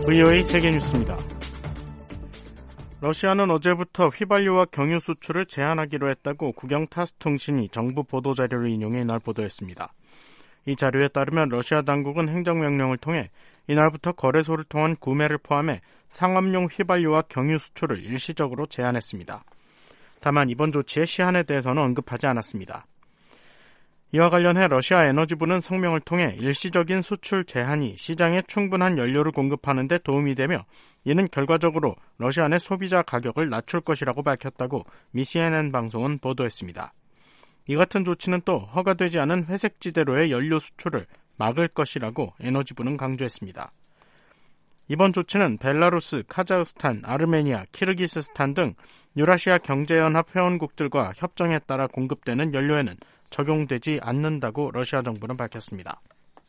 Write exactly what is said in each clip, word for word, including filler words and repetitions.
브이오에이 세계뉴스입니다. 러시아는 어제부터 휘발유와 경유 수출을 제한하기로 했다고 국영 타스통신이 정부 보도자료를 인용해 이날 보도했습니다. 이 자료에 따르면 러시아 당국은 행정명령을 통해 이날부터 거래소를 통한 구매를 포함해 상업용 휘발유와 경유 수출을 일시적으로 제한했습니다. 다만 이번 조치의 시한에 대해서는 언급하지 않았습니다. 이와 관련해 러시아 에너지부는 성명을 통해 일시적인 수출 제한이 시장에 충분한 연료를 공급하는 데 도움이 되며 이는 결과적으로 러시아 내 소비자 가격을 낮출 것이라고 밝혔다고 미 씨엔엔 방송은 보도했습니다. 이 같은 조치는 또 허가되지 않은 회색지대로의 연료 수출을 막을 것이라고 에너지부는 강조했습니다. 이번 조치는 벨라루스, 카자흐스탄, 아르메니아, 키르기스스탄 등 유라시아 경제연합 회원국들과 협정에 따라 공급되는 연료에는 적용되지 않는다고 러시아 정부는 밝혔습니다.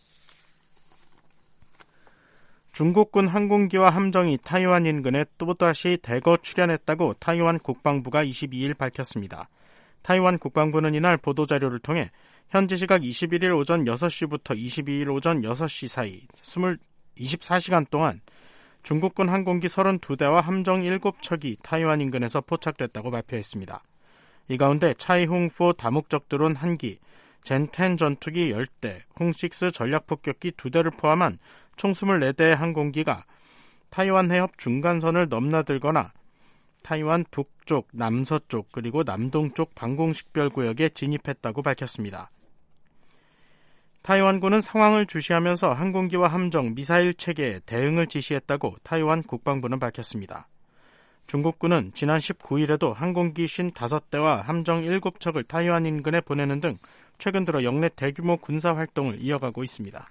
중국군 항공기와 함정이 타이완 인근에 또다시 대거 출현했다고 타이완 국방부가 이십이일 밝혔습니다. 타이완 국방부는 이날 보도자료를 통해 현지 시각 이십일일 오전 여섯 시부터 이십이일 오전 여섯 시 사이 이십사 시간 동안 중국군 항공기 서른두 대와 함정 일곱 척이 타이완 인근에서 포착됐다고 발표했습니다. 이 가운데 차이홍포 다목적 드론 한 기, 젠텐 전투기 열 대, 홍식스 전략폭격기 두 대를 포함한 총 이십사 대의 항공기가 타이완 해협 중간선을 넘나들거나 타이완 북쪽, 남서쪽, 그리고 남동쪽 방공식별구역에 진입했다고 밝혔습니다. 타이완군은 상황을 주시하면서 항공기와 함정, 미사일 체계에 대응을 지시했다고 타이완 국방부는 밝혔습니다. 중국군은 지난 십구일에도 항공기 오십오 대와 함정 일곱 척을 타이완 인근에 보내는 등 최근 들어 역내 대규모 군사활동을 이어가고 있습니다.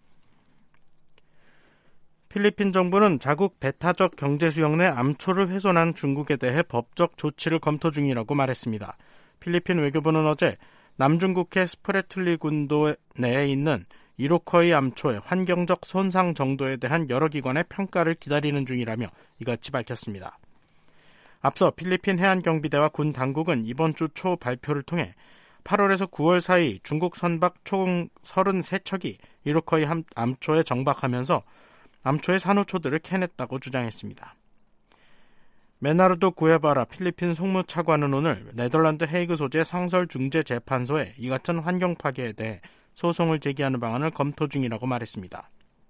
필리핀 정부는 자국 배타적 경제수역 내 암초를 훼손한 중국에 대해 법적 조치를 검토 중이라고 말했습니다. 필리핀 외교부는 어제 남중국해 스프레틀리 군도 내에 있는 이로커이 암초의 환경적 손상 정도에 대한 여러 기관의 평가를 기다리는 중이라며 이같이 밝혔습니다. 앞서 필리핀 해안경비대와 군 당국은 이번 주 초 발표를 통해 팔월에서 구월 사이 중국 선박 총 서른세 척이 이로커이 암초에 정박하면서 암초의 산호초들을 캐냈다고 주장했습니다. 메나르도 구에바라 필리핀 송무차관은 오늘 네덜란드 헤이그 소재 상설중재재판소에 이 같은 환경 파괴에 대해 소송을 제기하는 방안을 검토 중이라고 말했습니다.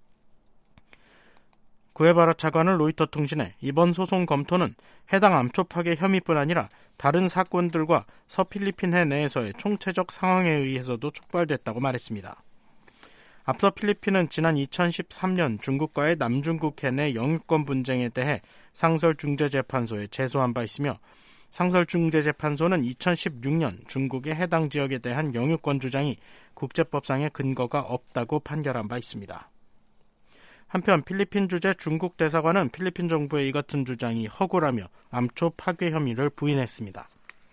구에바라 차관은 로이터 통신에 이번 소송 검토는 해당 암초 파괴 혐의뿐 아니라 다른 사건들과 서필리핀 해 내에서의 총체적 상황에 의해서도 촉발됐다고 말했습니다. 앞서 필리핀은 지난 이천십삼년 중국과의 남중국해 내 영유권 분쟁에 대해 상설중재재판소에 제소한 바 있으며 상설중재재판소는 이천십육년 중국의 해당 지역에 대한 영유권 주장이 국제법상의 근거가 없다고 판결한 바 있습니다. 한편 필리핀 주재 중국 대사관은 필리핀 정부의 이 같은 주장이 허구라며 암초 파괴 혐의를 부인했습니다.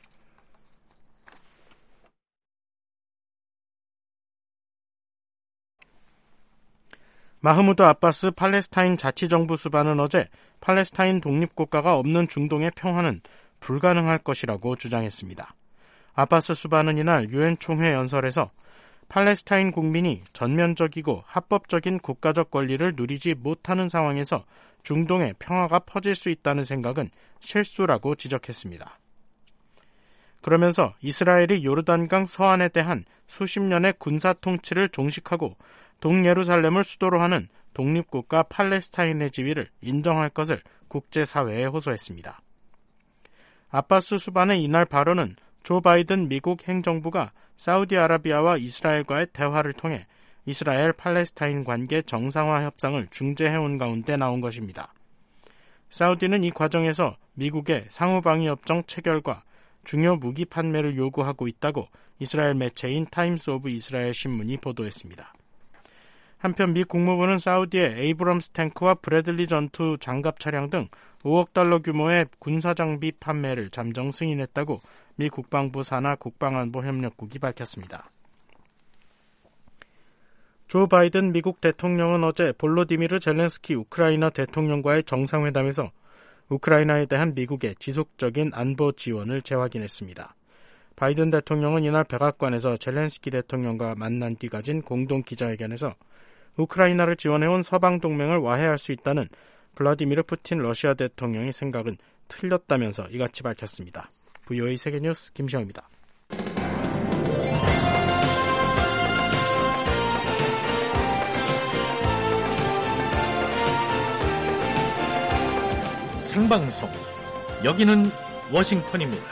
마흐무드 아바스 팔레스타인 자치정부 수반은 어제 팔레스타인 독립국가가 없는 중동의 평화는 불가능할 것이라고 주장했습니다. 아바스 수반은 이날 유엔 총회 연설에서 팔레스타인 국민이 전면적이고 합법적인 국가적 권리를 누리지 못하는 상황에서 중동의 평화가 퍼질 수 있다는 생각은 실수라고 지적했습니다. 그러면서 이스라엘이 요르단강 서안에 대한 수십 년의 군사 통치를 종식하고 동예루살렘을 수도로 하는 독립국가 팔레스타인의 지위를 인정할 것을 국제사회에 호소했습니다. 아바스 수반의 이날 발언은 조 바이든 미국 행정부가 사우디아라비아와 이스라엘과의 대화를 통해 이스라엘 팔레스타인 관계 정상화 협상을 중재해온 가운데 나온 것입니다. 사우디는 이 과정에서 미국의 상호방위협정 체결과 중요 무기 판매를 요구하고 있다고 이스라엘 매체인 타임스 오브 이스라엘 신문이 보도했습니다. 한편 미 국무부는 사우디의 에이브럼스 탱크와 브래들리 전투 장갑 차량 등 오억 달러 규모의 군사장비 판매를 잠정 승인했다고 미 국방부 산하 국방안보협력국이 밝혔습니다. 조 바이든 미국 대통령은 어제 볼로디미르 젤렌스키 우크라이나 대통령과의 정상회담에서 우크라이나에 대한 미국의 지속적인 안보 지원을 재확인했습니다. 바이든 대통령은 이날 백악관에서 젤렌스키 대통령과 만난 뒤 가진 공동 기자회견에서 우크라이나를 지원해온 서방 동맹을 와해할 수 있다는 블라디미르 푸틴 러시아 대통령의 생각은 틀렸다면서 이같이 밝혔습니다. 브이오에이 세계뉴스 김시영입니다. 생방송, 여기는 워싱턴입니다.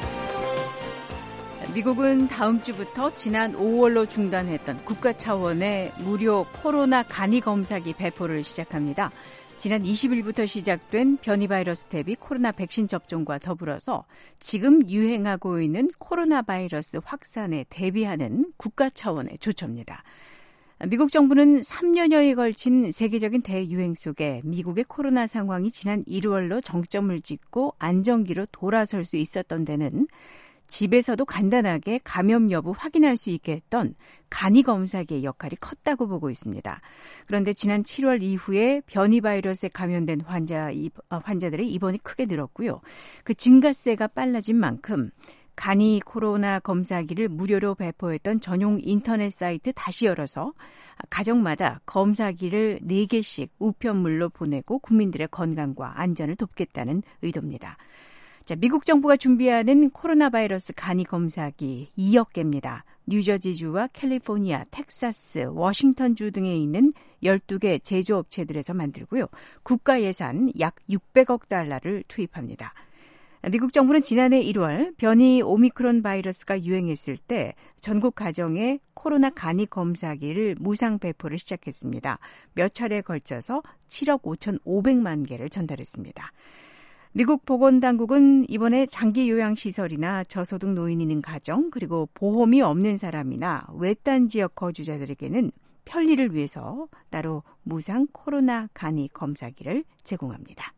미국은 다음 주부터 지난 오월로 중단했던 국가 차원의 무료 코로나 간이 검사기 배포를 시작합니다. 지난 이십 일부터 시작된 변이 바이러스 대비 코로나 백신 접종과 더불어서 지금 유행하고 있는 코로나 바이러스 확산에 대비하는 국가 차원의 조처입니다. 미국 정부는 삼 년여에 걸친 세계적인 대유행 속에 미국의 코로나 상황이 지난 일월로 정점을 찍고 안정기로 돌아설 수 있었던 데는 집에서도 간단하게 감염 여부 확인할 수 있게 했던 간이 검사기의 역할이 컸다고 보고 있습니다. 그런데 지난 칠월 이후에 변이 바이러스에 감염된 환자, 환자들의 입원이 크게 늘었고요. 그 증가세가 빨라진 만큼 간이 코로나 검사기를 무료로 배포했던 전용 인터넷 사이트 다시 열어서 가정마다 검사기를 네 개씩 우편물로 보내고 국민들의 건강과 안전을 돕겠다는 의도입니다. 자, 미국 정부가 준비하는 코로나 바이러스 간이 검사기 이억 개입니다. 뉴저지주와 캘리포니아, 텍사스, 워싱턴주 등에 있는 열두 개 제조업체들에서 만들고요. 국가 예산 약 육백억 달러를 투입합니다. 미국 정부는 지난해 일월 변이 오미크론 바이러스가 유행했을 때 전국 가정에 코로나 간이 검사기를 무상 배포를 시작했습니다. 몇 차례에 걸쳐서 칠억 오천오백만 개를 전달했습니다. 미국 보건당국은 이번에 장기 요양시설이나 저소득 노인이 있는 가정, 그리고 보험이 없는 사람이나 외딴 지역 거주자들에게는 편리를 위해서 따로 무상 코로나 간이 검사기를 제공합니다.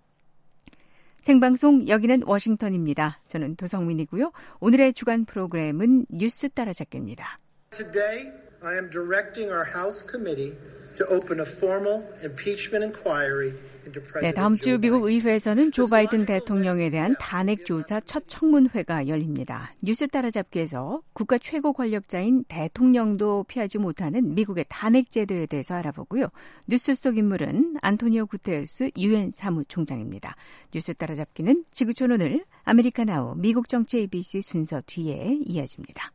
생방송 여기는 워싱턴입니다. 저는 도성민이고요. 오늘의 주간 프로그램은 뉴스 따라잡기입니다. Today, I am directing our House Committee to open a formal impeachment inquiry into President 네, 다음 주 미국 의회에서는 조 바이든 대통령에 대한 탄핵 조사 첫 청문회가 열립니다. 뉴스 따라잡기에서 국가 최고 권력자인 대통령도 피하지 못하는 미국의 탄핵 제도에 대해서 알아보고요. 뉴스 속 인물은 안토니오 구테레스 유엔 사무총장입니다. 뉴스 따라잡기는 지구촌 오늘 아메리카나우 미국 정치 에이비씨 순서 뒤에 이어집니다.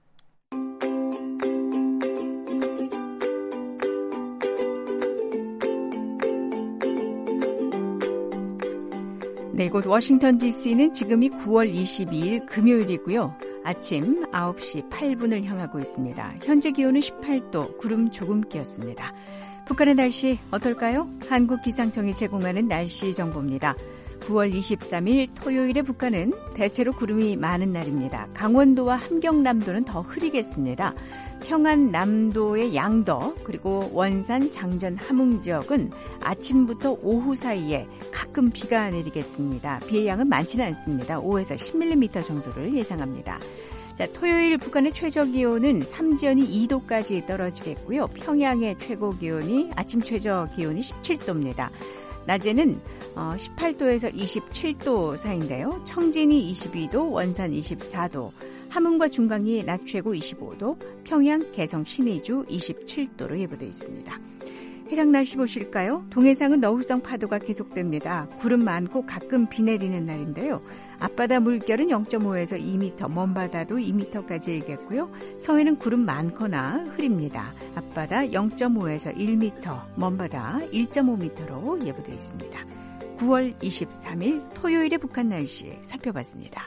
네, 이곳 워싱턴 디씨는 지금이 구월 이십이일 금요일이고요. 아침 아홉 시 팔 분을 향하고 있습니다. 현재 기온은 십팔 도, 구름 조금 끼었습니다. 북한의 날씨 어떨까요? 한국기상청이 제공하는 날씨 정보입니다. 구월 이십삼일 토요일에 북한은 대체로 구름이 많은 날입니다. 강원도와 함경남도는 더 흐리겠습니다. 평안남도의 양더 그리고 원산, 장전, 함흥 지역은 아침부터 오후 사이에 가끔 비가 내리겠습니다. 비의 양은 많지는 않습니다. 오에서 십 밀리미터 정도를 예상합니다. 자, 토요일 북한의 최저 기온은 삼지연이 이 도까지 떨어지겠고요. 평양의 최고 기온이 아침 최저 기온이 십칠 도입니다. 낮에는 십팔 도에서 이십칠 도 사이인데요. 청진이 이십이 도, 원산 이십사 도, 함흥과 중강이 낮 최고 이십오 도, 평양, 개성, 신의주 이십칠 도로 예보되어 있습니다. 해상 날씨 보실까요? 동해상은 너울성 파도가 계속됩니다. 구름 많고 가끔 비 내리는 날인데요. 앞바다 물결은 영 점 오에서 이 미터, 먼바다도 이 미터까지 일겠고요. 서해는 구름 많거나 흐립니다. 앞바다 영 점 오에서 일 미터, 먼바다 일 점 오 미터로 예보되어 있습니다. 구월 이십삼일 토요일의 북한 날씨 살펴봤습니다.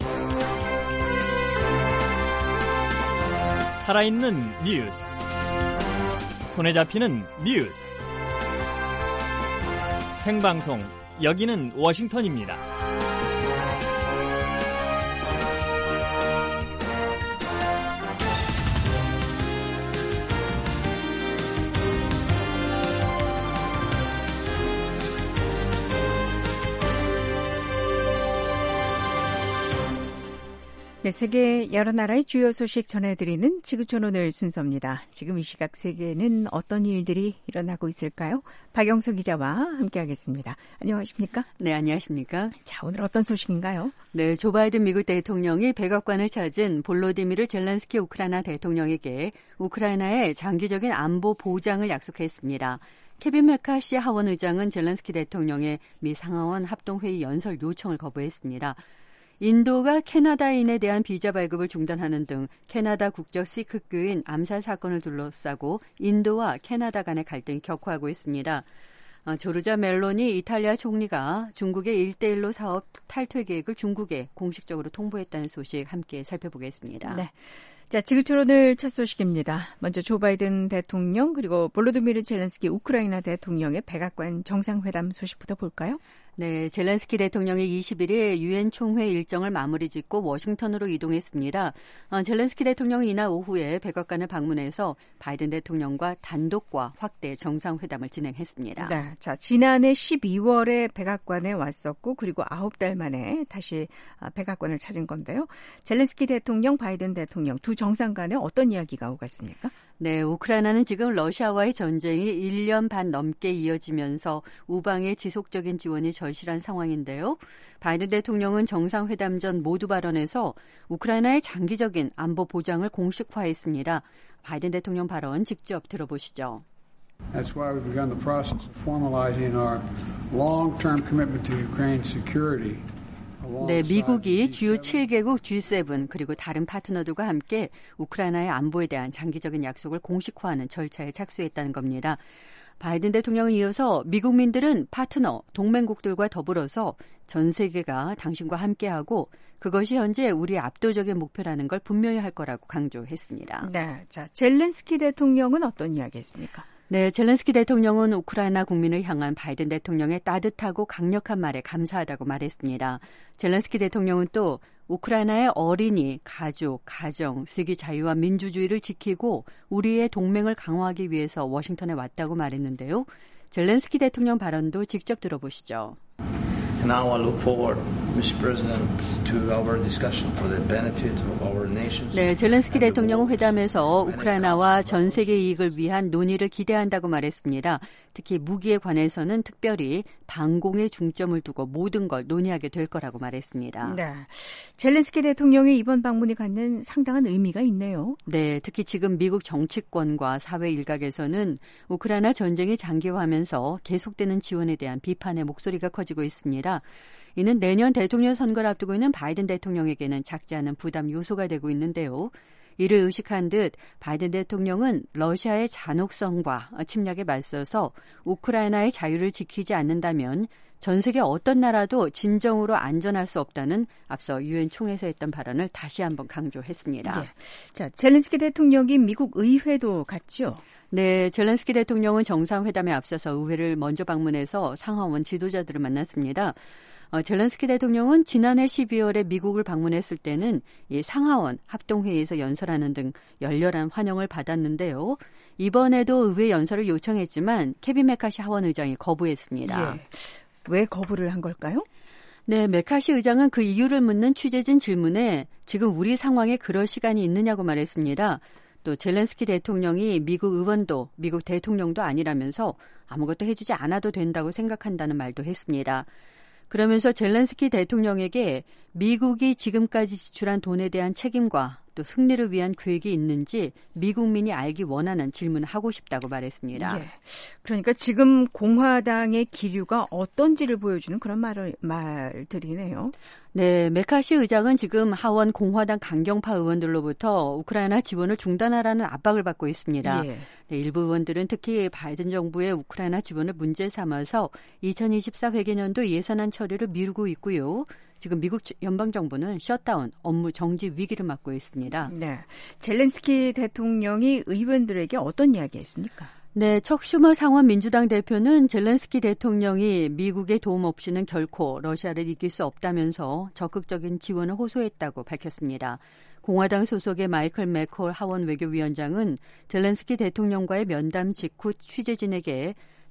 살아있는 뉴스, 손에 잡히는 뉴스, 생방송 여기는 워싱턴입니다. 네, 세계 여러 나라의 주요 소식 전해드리는 지구촌 오늘 순서입니다. 지금 이 시각 세계에는 어떤 일들이 일어나고 있을까요? 박영서 기자와 함께하겠습니다. 안녕하십니까? 네, 안녕하십니까? 자, 오늘 어떤 소식인가요? 네, 조 바이든 미국 대통령이 백악관을 찾은 볼로디미르 젤렌스키 우크라이나 대통령에게 우크라이나의 장기적인 안보 보장을 약속했습니다. 케빈 메카시 하원 의장은 젤렌스키 대통령의 미 상하원 합동회의 연설 요청을 거부했습니다. 인도가 캐나다인에 대한 비자 발급을 중단하는 등 캐나다 국적 시크교인 암살 사건을 둘러싸고 인도와 캐나다 간의 갈등이 격화하고 있습니다. 조르자 멜로니 이탈리아 총리가 중국의 일대일로 사업 탈퇴 계획을 중국에 공식적으로 통보했다는 소식 함께 살펴보겠습니다. 네. 자, 지구촌 오늘 첫 소식입니다. 먼저 조 바이든 대통령 그리고 볼로디미르 젤렌스키 우크라이나 대통령의 백악관 정상회담 소식부터 볼까요? 네, 젤렌스키 대통령이 이십일 일 유엔 총회 일정을 마무리 짓고 워싱턴으로 이동했습니다. 어, 젤렌스키 대통령이 이날 오후에 백악관을 방문해서 바이든 대통령과 단독과 확대 정상회담을 진행했습니다. 네, 자, 지난해 십이월에 백악관에 왔었고 그리고 아홉 달 만에 다시 백악관을 찾은 건데요. 젤렌스키 대통령, 바이든 대통령 두 정상 간에 어떤 이야기가 오갔습니까? 네, 우크라이나는 지금 러시아와의 전쟁이 일 년 반 넘게 이어지면서 우방의 지속적인 지원이 절실한 상황인데요. 바이든 대통령은 정상회담 전 모두 발언에서 우크라이나의 장기적인 안보 보장을 공식화했습니다. 바이든 대통령 발언 직접 들어보시죠. That's why we've begun the process of formalizing our long-term commitment to Ukraine's security. 네, 미국이 주요 칠 개국 지 세븐 그리고 다른 파트너들과 함께 우크라이나의 안보에 대한 장기적인 약속을 공식화하는 절차에 착수했다는 겁니다. 바이든 대통령은 이어서 미국민들은 파트너, 동맹국들과 더불어서 전 세계가 당신과 함께하고 그것이 현재 우리의 압도적인 목표라는 걸 분명히 할 거라고 강조했습니다. 네, 자, 젤렌스키 대통령은 어떤 이야기했습니까? 네, 젤렌스키 대통령은 우크라이나 국민을 향한 바이든 대통령의 따뜻하고 강력한 말에 감사하다고 말했습니다. 젤렌스키 대통령은 또 우크라이나의 어린이, 가족, 가정, 세계 자유와 민주주의를 지키고 우리의 동맹을 강화하기 위해서 워싱턴에 왔다고 말했는데요. 젤렌스키 대통령 발언도 직접 들어보시죠. Now I look forward, 미스터 President, to our discussion for the benefit of our nations. 네, 젤렌스키 대통령은 회담에서 우크라이나와 전 세계 이익을 위한 논의를 기대한다고 말했습니다. 특히 무기에 관해서는 특별히 방공에 중점을 두고 모든 걸 논의하게 될 거라고 말했습니다. 네, 젤렌스키 대통령의 이번 방문이 갖는 상당한 의미가 있네요. 네, 특히 지금 미국 정치권과 사회 일각에서는 우크라이나 전쟁이 장기화하면서 계속되는 지원에 대한 비판의 목소리가 커지고 있습니다. 이는 내년 대통령 선거를 앞두고 있는 바이든 대통령에게는 작지 않은 부담 요소가 되고 있는데요. 이를 의식한 듯 바이든 대통령은 러시아의 잔혹성과 침략에 맞서서 우크라이나의 자유를 지키지 않는다면 전 세계 어떤 나라도 진정으로 안전할 수 없다는 앞서 유엔 총회에서 했던 발언을 다시 한번 강조했습니다. 네. 자, 젤렌스키 대통령이 미국 의회도 갔죠? 네, 젤렌스키 대통령은 정상회담에 앞서서 의회를 먼저 방문해서 상하원 지도자들을 만났습니다. 어, 젤렌스키 대통령은 지난해 십이월에 미국을 방문했을 때는 이 상하원 합동회의에서 연설하는 등 열렬한 환영을 받았는데요. 이번에도 의회 연설을 요청했지만 케빈 메카시 하원 의장이 거부했습니다. 예. 왜 거부를 한 걸까요? 네, 메카시 의장은 그 이유를 묻는 취재진 질문에 지금 우리 상황에 그럴 시간이 있느냐고 말했습니다. 또 젤렌스키 대통령이 미국 의원도 미국 대통령도 아니라면서 아무것도 해주지 않아도 된다고 생각한다는 말도 했습니다. 그러면서 젤렌스키 대통령에게 미국이 지금까지 지출한 돈에 대한 책임과 또 승리를 위한 계획이 있는지 미국민이 알기 원하는 질문을 하고 싶다고 말했습니다. 예. 그러니까 지금 공화당의 기류가 어떤지를 보여주는 그런 말을, 말들이네요. 네, 메카시 의장은 지금 하원 공화당 강경파 의원들로부터 우크라이나 지원을 중단하라는 압박을 받고 있습니다. 예. 네, 일부 의원들은 특히 바이든 정부의 우크라이나 지원을 문제 삼아서 이천이십사 회계년도 예산안 처리를 미루고 있고요. 지금 미국 연방정부는 셧다운, 업무 정지 위기를 맞고 있습니다. 네, 젤렌스키 대통령이 의원들에게 어떤 이야기했습니까? 네, 척 슈머 상원 민주당 대표는 젤렌스키 대통령이 미국의 도움 없이는 결코 러시아를 이길 수 없다면서 적극적인 지원을 호소했다고 밝혔습니다. 공화당 소속의 마이클 맥콜 하원 외교위원장은 젤렌스키 대통령과의 면담 직후 취재진에게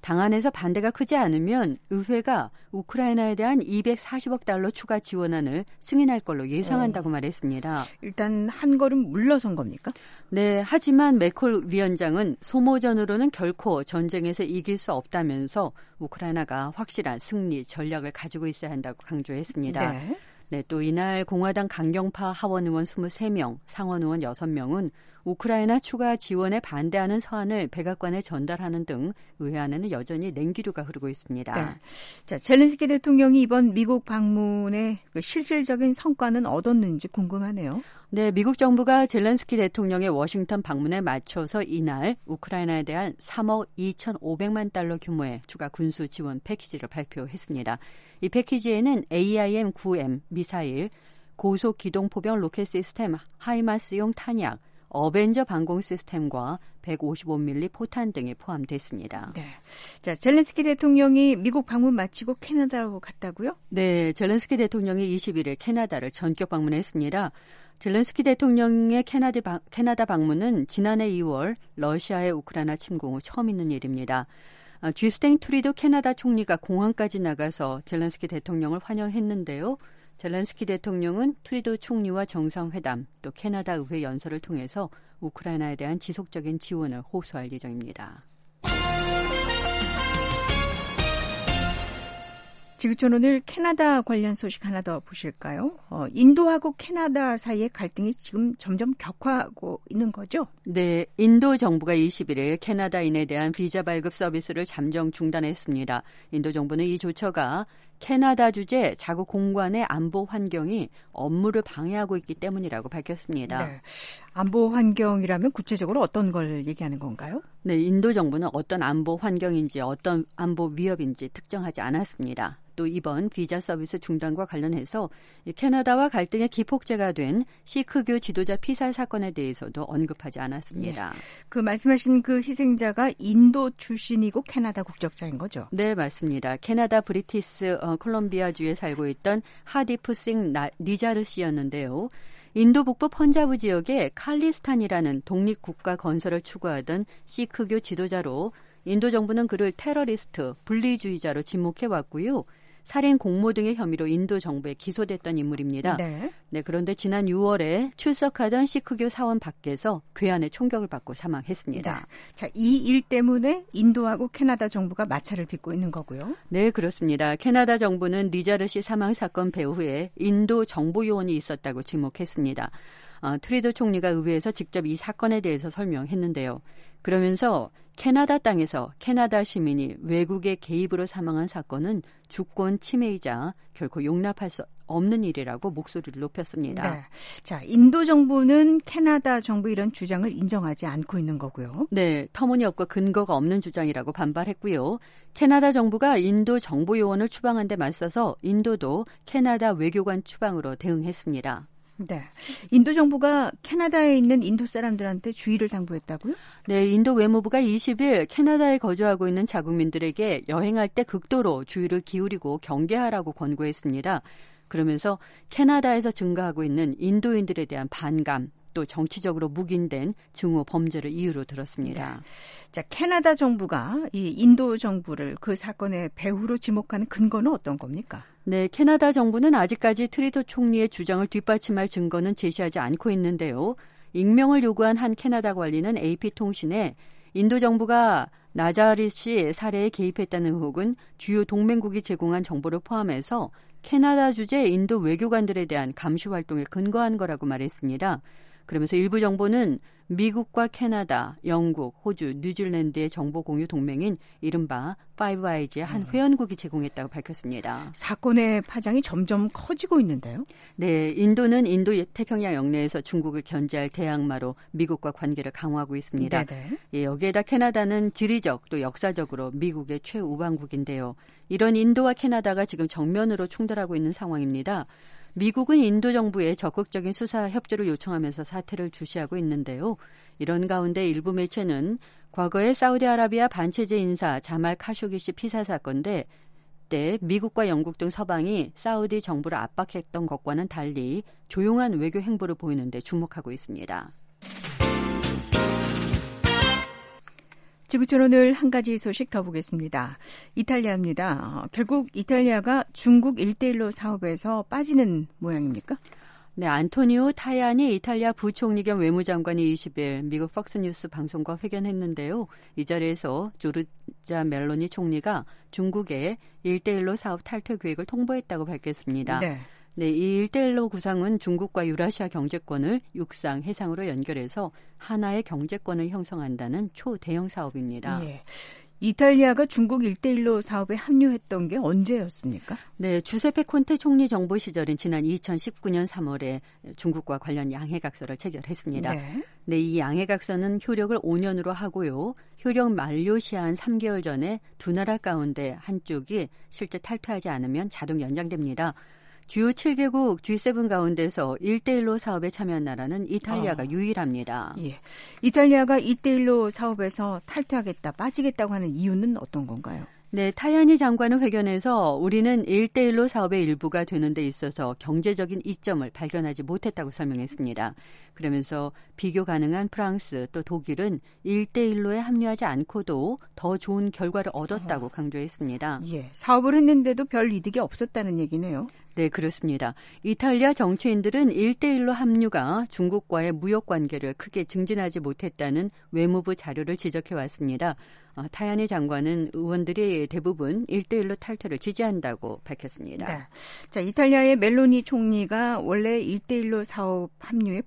당 안에서 반대가 크지 않으면 의회가 우크라이나에 대한 이백사십억 달러 추가 지원안을 승인할 걸로 예상한다고 어. 말했습니다. 일단 한 걸음 물러선 겁니까? 네, 하지만 매콜 위원장은 소모전으로는 결코 전쟁에서 이길 수 없다면서 우크라이나가 확실한 승리 전략을 가지고 있어야 한다고 강조했습니다. 네. 네, 또 이날 공화당 강경파 하원 의원 이십삼 명, 상원 의원 여섯 명은 우크라이나 추가 지원에 반대하는 서한을 백악관에 전달하는 등 의회 안에는 여전히 냉기류가 흐르고 있습니다. 네. 자, 젤렌스키 대통령이 이번 미국 방문의 그 실질적인 성과는 얻었는지 궁금하네요. 네, 미국 정부가 젤렌스키 대통령의 워싱턴 방문에 맞춰서 이날 우크라이나에 대한 삼억 이천오백만 달러 규모의 추가 군수 지원 패키지를 발표했습니다. 이 패키지에는 에이아이엠 나인 엠 미사일, 고속 기동 포병 로켓 시스템 하이마스용 탄약, 어벤져 방공 시스템과 백오십오 밀리미터 포탄 등이 포함됐습니다. 네. 자, 젤렌스키 대통령이 미국 방문 마치고 캐나다로 갔다고요? 네, 젤렌스키 대통령이 이십일 일 캐나다를 전격 방문했습니다. 젤렌스키 대통령의 캐나다, 방, 캐나다 방문은 지난해 이월 러시아의 우크라이나 침공 후 처음 있는 일입니다. 주스틴 트루도 캐나다 총리가 공항까지 나가서 젤렌스키 대통령을 환영했는데요. 젤렌스키 대통령은 트루도 총리와 정상회담, 또 캐나다 의회 연설을 통해서 우크라이나에 대한 지속적인 지원을 호소할 예정입니다. 지구촌 오늘 캐나다 관련 소식 하나 더 보실까요? 어, 인도하고 캐나다 사이의 갈등이 지금 점점 격화하고 있는 거죠? 네, 인도 정부가 이십일 일 캐나다인에 대한 비자 발급 서비스를 잠정 중단했습니다. 인도 정부는 이 조처가 캐나다 주재 자국 공관의 안보 환경이 업무를 방해하고 있기 때문이라고 밝혔습니다. 네. 안보 환경이라면 구체적으로 어떤 걸 얘기하는 건가요? 네, 인도 정부는 어떤 안보 환경인지 어떤 안보 위협인지 특정하지 않았습니다. 또 이번 비자 서비스 중단과 관련해서 캐나다와 갈등의 기폭제가 된 시크교 지도자 피살 사건에 대해서도 언급하지 않았습니다. 예. 그 말씀하신 그 희생자가 인도 출신이고 캐나다 국적자인 거죠? 네, 맞습니다. 캐나다 브리티스 어, 콜롬비아주에 살고 있던 하디프 싱 나, 니자르 씨였는데요. 인도 북부 펀자브 지역의 칼리스탄이라는 독립국가 건설을 추구하던 시크교 지도자로 인도 정부는 그를 테러리스트, 분리주의자로 지목해왔고요. 살인 공모 등의 혐의로 인도 정부에 기소됐던 인물입니다. 네. 네, 그런데 지난 유월에 출석하던 시크교 사원 밖에서 괴한의 총격을 받고 사망했습니다. 네. 자, 이 일 때문에 인도하고 캐나다 정부가 마찰을 빚고 있는 거고요. 네, 그렇습니다. 캐나다 정부는 니자르 씨 사망 사건 배후에 인도 정보 요원이 있었다고 지목했습니다. 어, 트루도 총리가 의회에서 직접 이 사건에 대해서 설명했는데요. 그러면서 캐나다 땅에서 캐나다 시민이 외국의 개입으로 사망한 사건은 주권 침해이자 결코 용납할 수 없는 일이라고 목소리를 높였습니다. 네. 자, 인도 정부는 캐나다 정부 이런 주장을 인정하지 않고 있는 거고요. 네, 터무니없고 근거가 없는 주장이라고 반발했고요. 캐나다 정부가 인도 정보 요원을 추방한 데 맞서서 인도도 캐나다 외교관 추방으로 대응했습니다. 네, 인도 정부가 캐나다에 있는 인도 사람들한테 주의를 당부했다고요? 네, 인도 외무부가 이십 일 캐나다에 거주하고 있는 자국민들에게 여행할 때 극도로 주의를 기울이고 경계하라고 권고했습니다. 그러면서 캐나다에서 증가하고 있는 인도인들에 대한 반감, 또 정치적으로 묵인된 증오 범죄를 이유로 들었습니다. 네. 자, 캐나다 정부가 이 인도 정부를 그 사건의 배후로 지목하는 근거는 어떤 겁니까? 네, 캐나다 정부는 아직까지 트루도 총리의 주장을 뒷받침할 증거는 제시하지 않고 있는데요. 익명을 요구한 한 캐나다 관리는 에이피통신에 인도 정부가 나자리 씨 살해에 개입했다는 의혹은 주요 동맹국이 제공한 정보를 포함해서 캐나다 주재 인도 외교관들에 대한 감시 활동에 근거한 거라고 말했습니다. 그러면서 일부 정보는 미국과 캐나다, 영국, 호주, 뉴질랜드의 정보 공유 동맹인 이른바 파이브 아이즈의 한 회원국이 제공했다고 밝혔습니다. 사건의 파장이 점점 커지고 있는데요. 네, 인도는 인도 태평양 영내에서 중국을 견제할 대항마로 미국과 관계를 강화하고 있습니다. 예, 여기에다 캐나다는 지리적 또 역사적으로 미국의 최우방국인데요. 이런 인도와 캐나다가 지금 정면으로 충돌하고 있는 상황입니다. 미국은 인도 정부에 적극적인 수사 협조를 요청하면서 사태를 주시하고 있는데요. 이런 가운데 일부 매체는 과거에 사우디아라비아 반체제 인사 자말 카쇼기 씨 피살 사건 때 미국과 영국 등 서방이 사우디 정부를 압박했던 것과는 달리 조용한 외교 행보를 보이는 데 주목하고 있습니다. 지구촌 오늘 한 가지 소식 더 보겠습니다. 이탈리아입니다. 어, 결국 이탈리아가 중국 일대일로 사업에서 빠지는 모양입니까? 네, 안토니오 타야니 이탈리아 부총리 겸 외무장관이 이십 일 미국 폭스뉴스 방송과 회견했는데요. 이 자리에서 조르자 멜로니 총리가 중국의 일대일로 사업 탈퇴 계획을 통보했다고 밝혔습니다. 네. 네, 이 일대일로 구상은 중국과 유라시아 경제권을 육상, 해상으로 연결해서 하나의 경제권을 형성한다는 초대형 사업입니다. 예. 이탈리아가 중국 일대일로 사업에 합류했던 게 언제였습니까? 네, 주세페 콘테 총리 정부 시절인 지난 이천십구 년 삼월에 중국과 관련 양해각서를 체결했습니다. 네. 네, 이 양해각서는 효력을 오 년으로 하고요. 효력 만료 시한 삼 개월 전에 두 나라 가운데 한쪽이 실제 탈퇴하지 않으면 자동 연장됩니다. 주요 칠 개국 지 세븐 가운데서 일대일로 사업에 참여한 나라는 이탈리아가 어. 유일합니다. 예. 이탈리아가 일대일로 사업에서 탈퇴하겠다, 빠지겠다고 하는 이유는 어떤 건가요? 네, 타야니 장관은 회견에서 우리는 일대일로 사업의 일부가 되는 데 있어서 경제적인 이점을 발견하지 못했다고 설명했습니다. 그러면서 비교 가능한 프랑스 또 독일은 일대일로에 합류하지 않고도 더 좋은 결과를 얻었다고 강조했습니다. 예, 사업을 했는데도 별 이득이 없었다는 얘기네요. 네, 그렇습니다. 이탈리아 정치인들은 일대일로 합류가 중국과의 무역 관계를 크게 증진하지 못했다는 외무부 자료를 지적해왔습니다. 어, 타야니 장관은 의원들이 대부분 일대일로 탈퇴를 지지한다고 밝혔습니다. 네. 자, 이탈리아의 멜로니 총리가 원래 일대일로 사업 합류에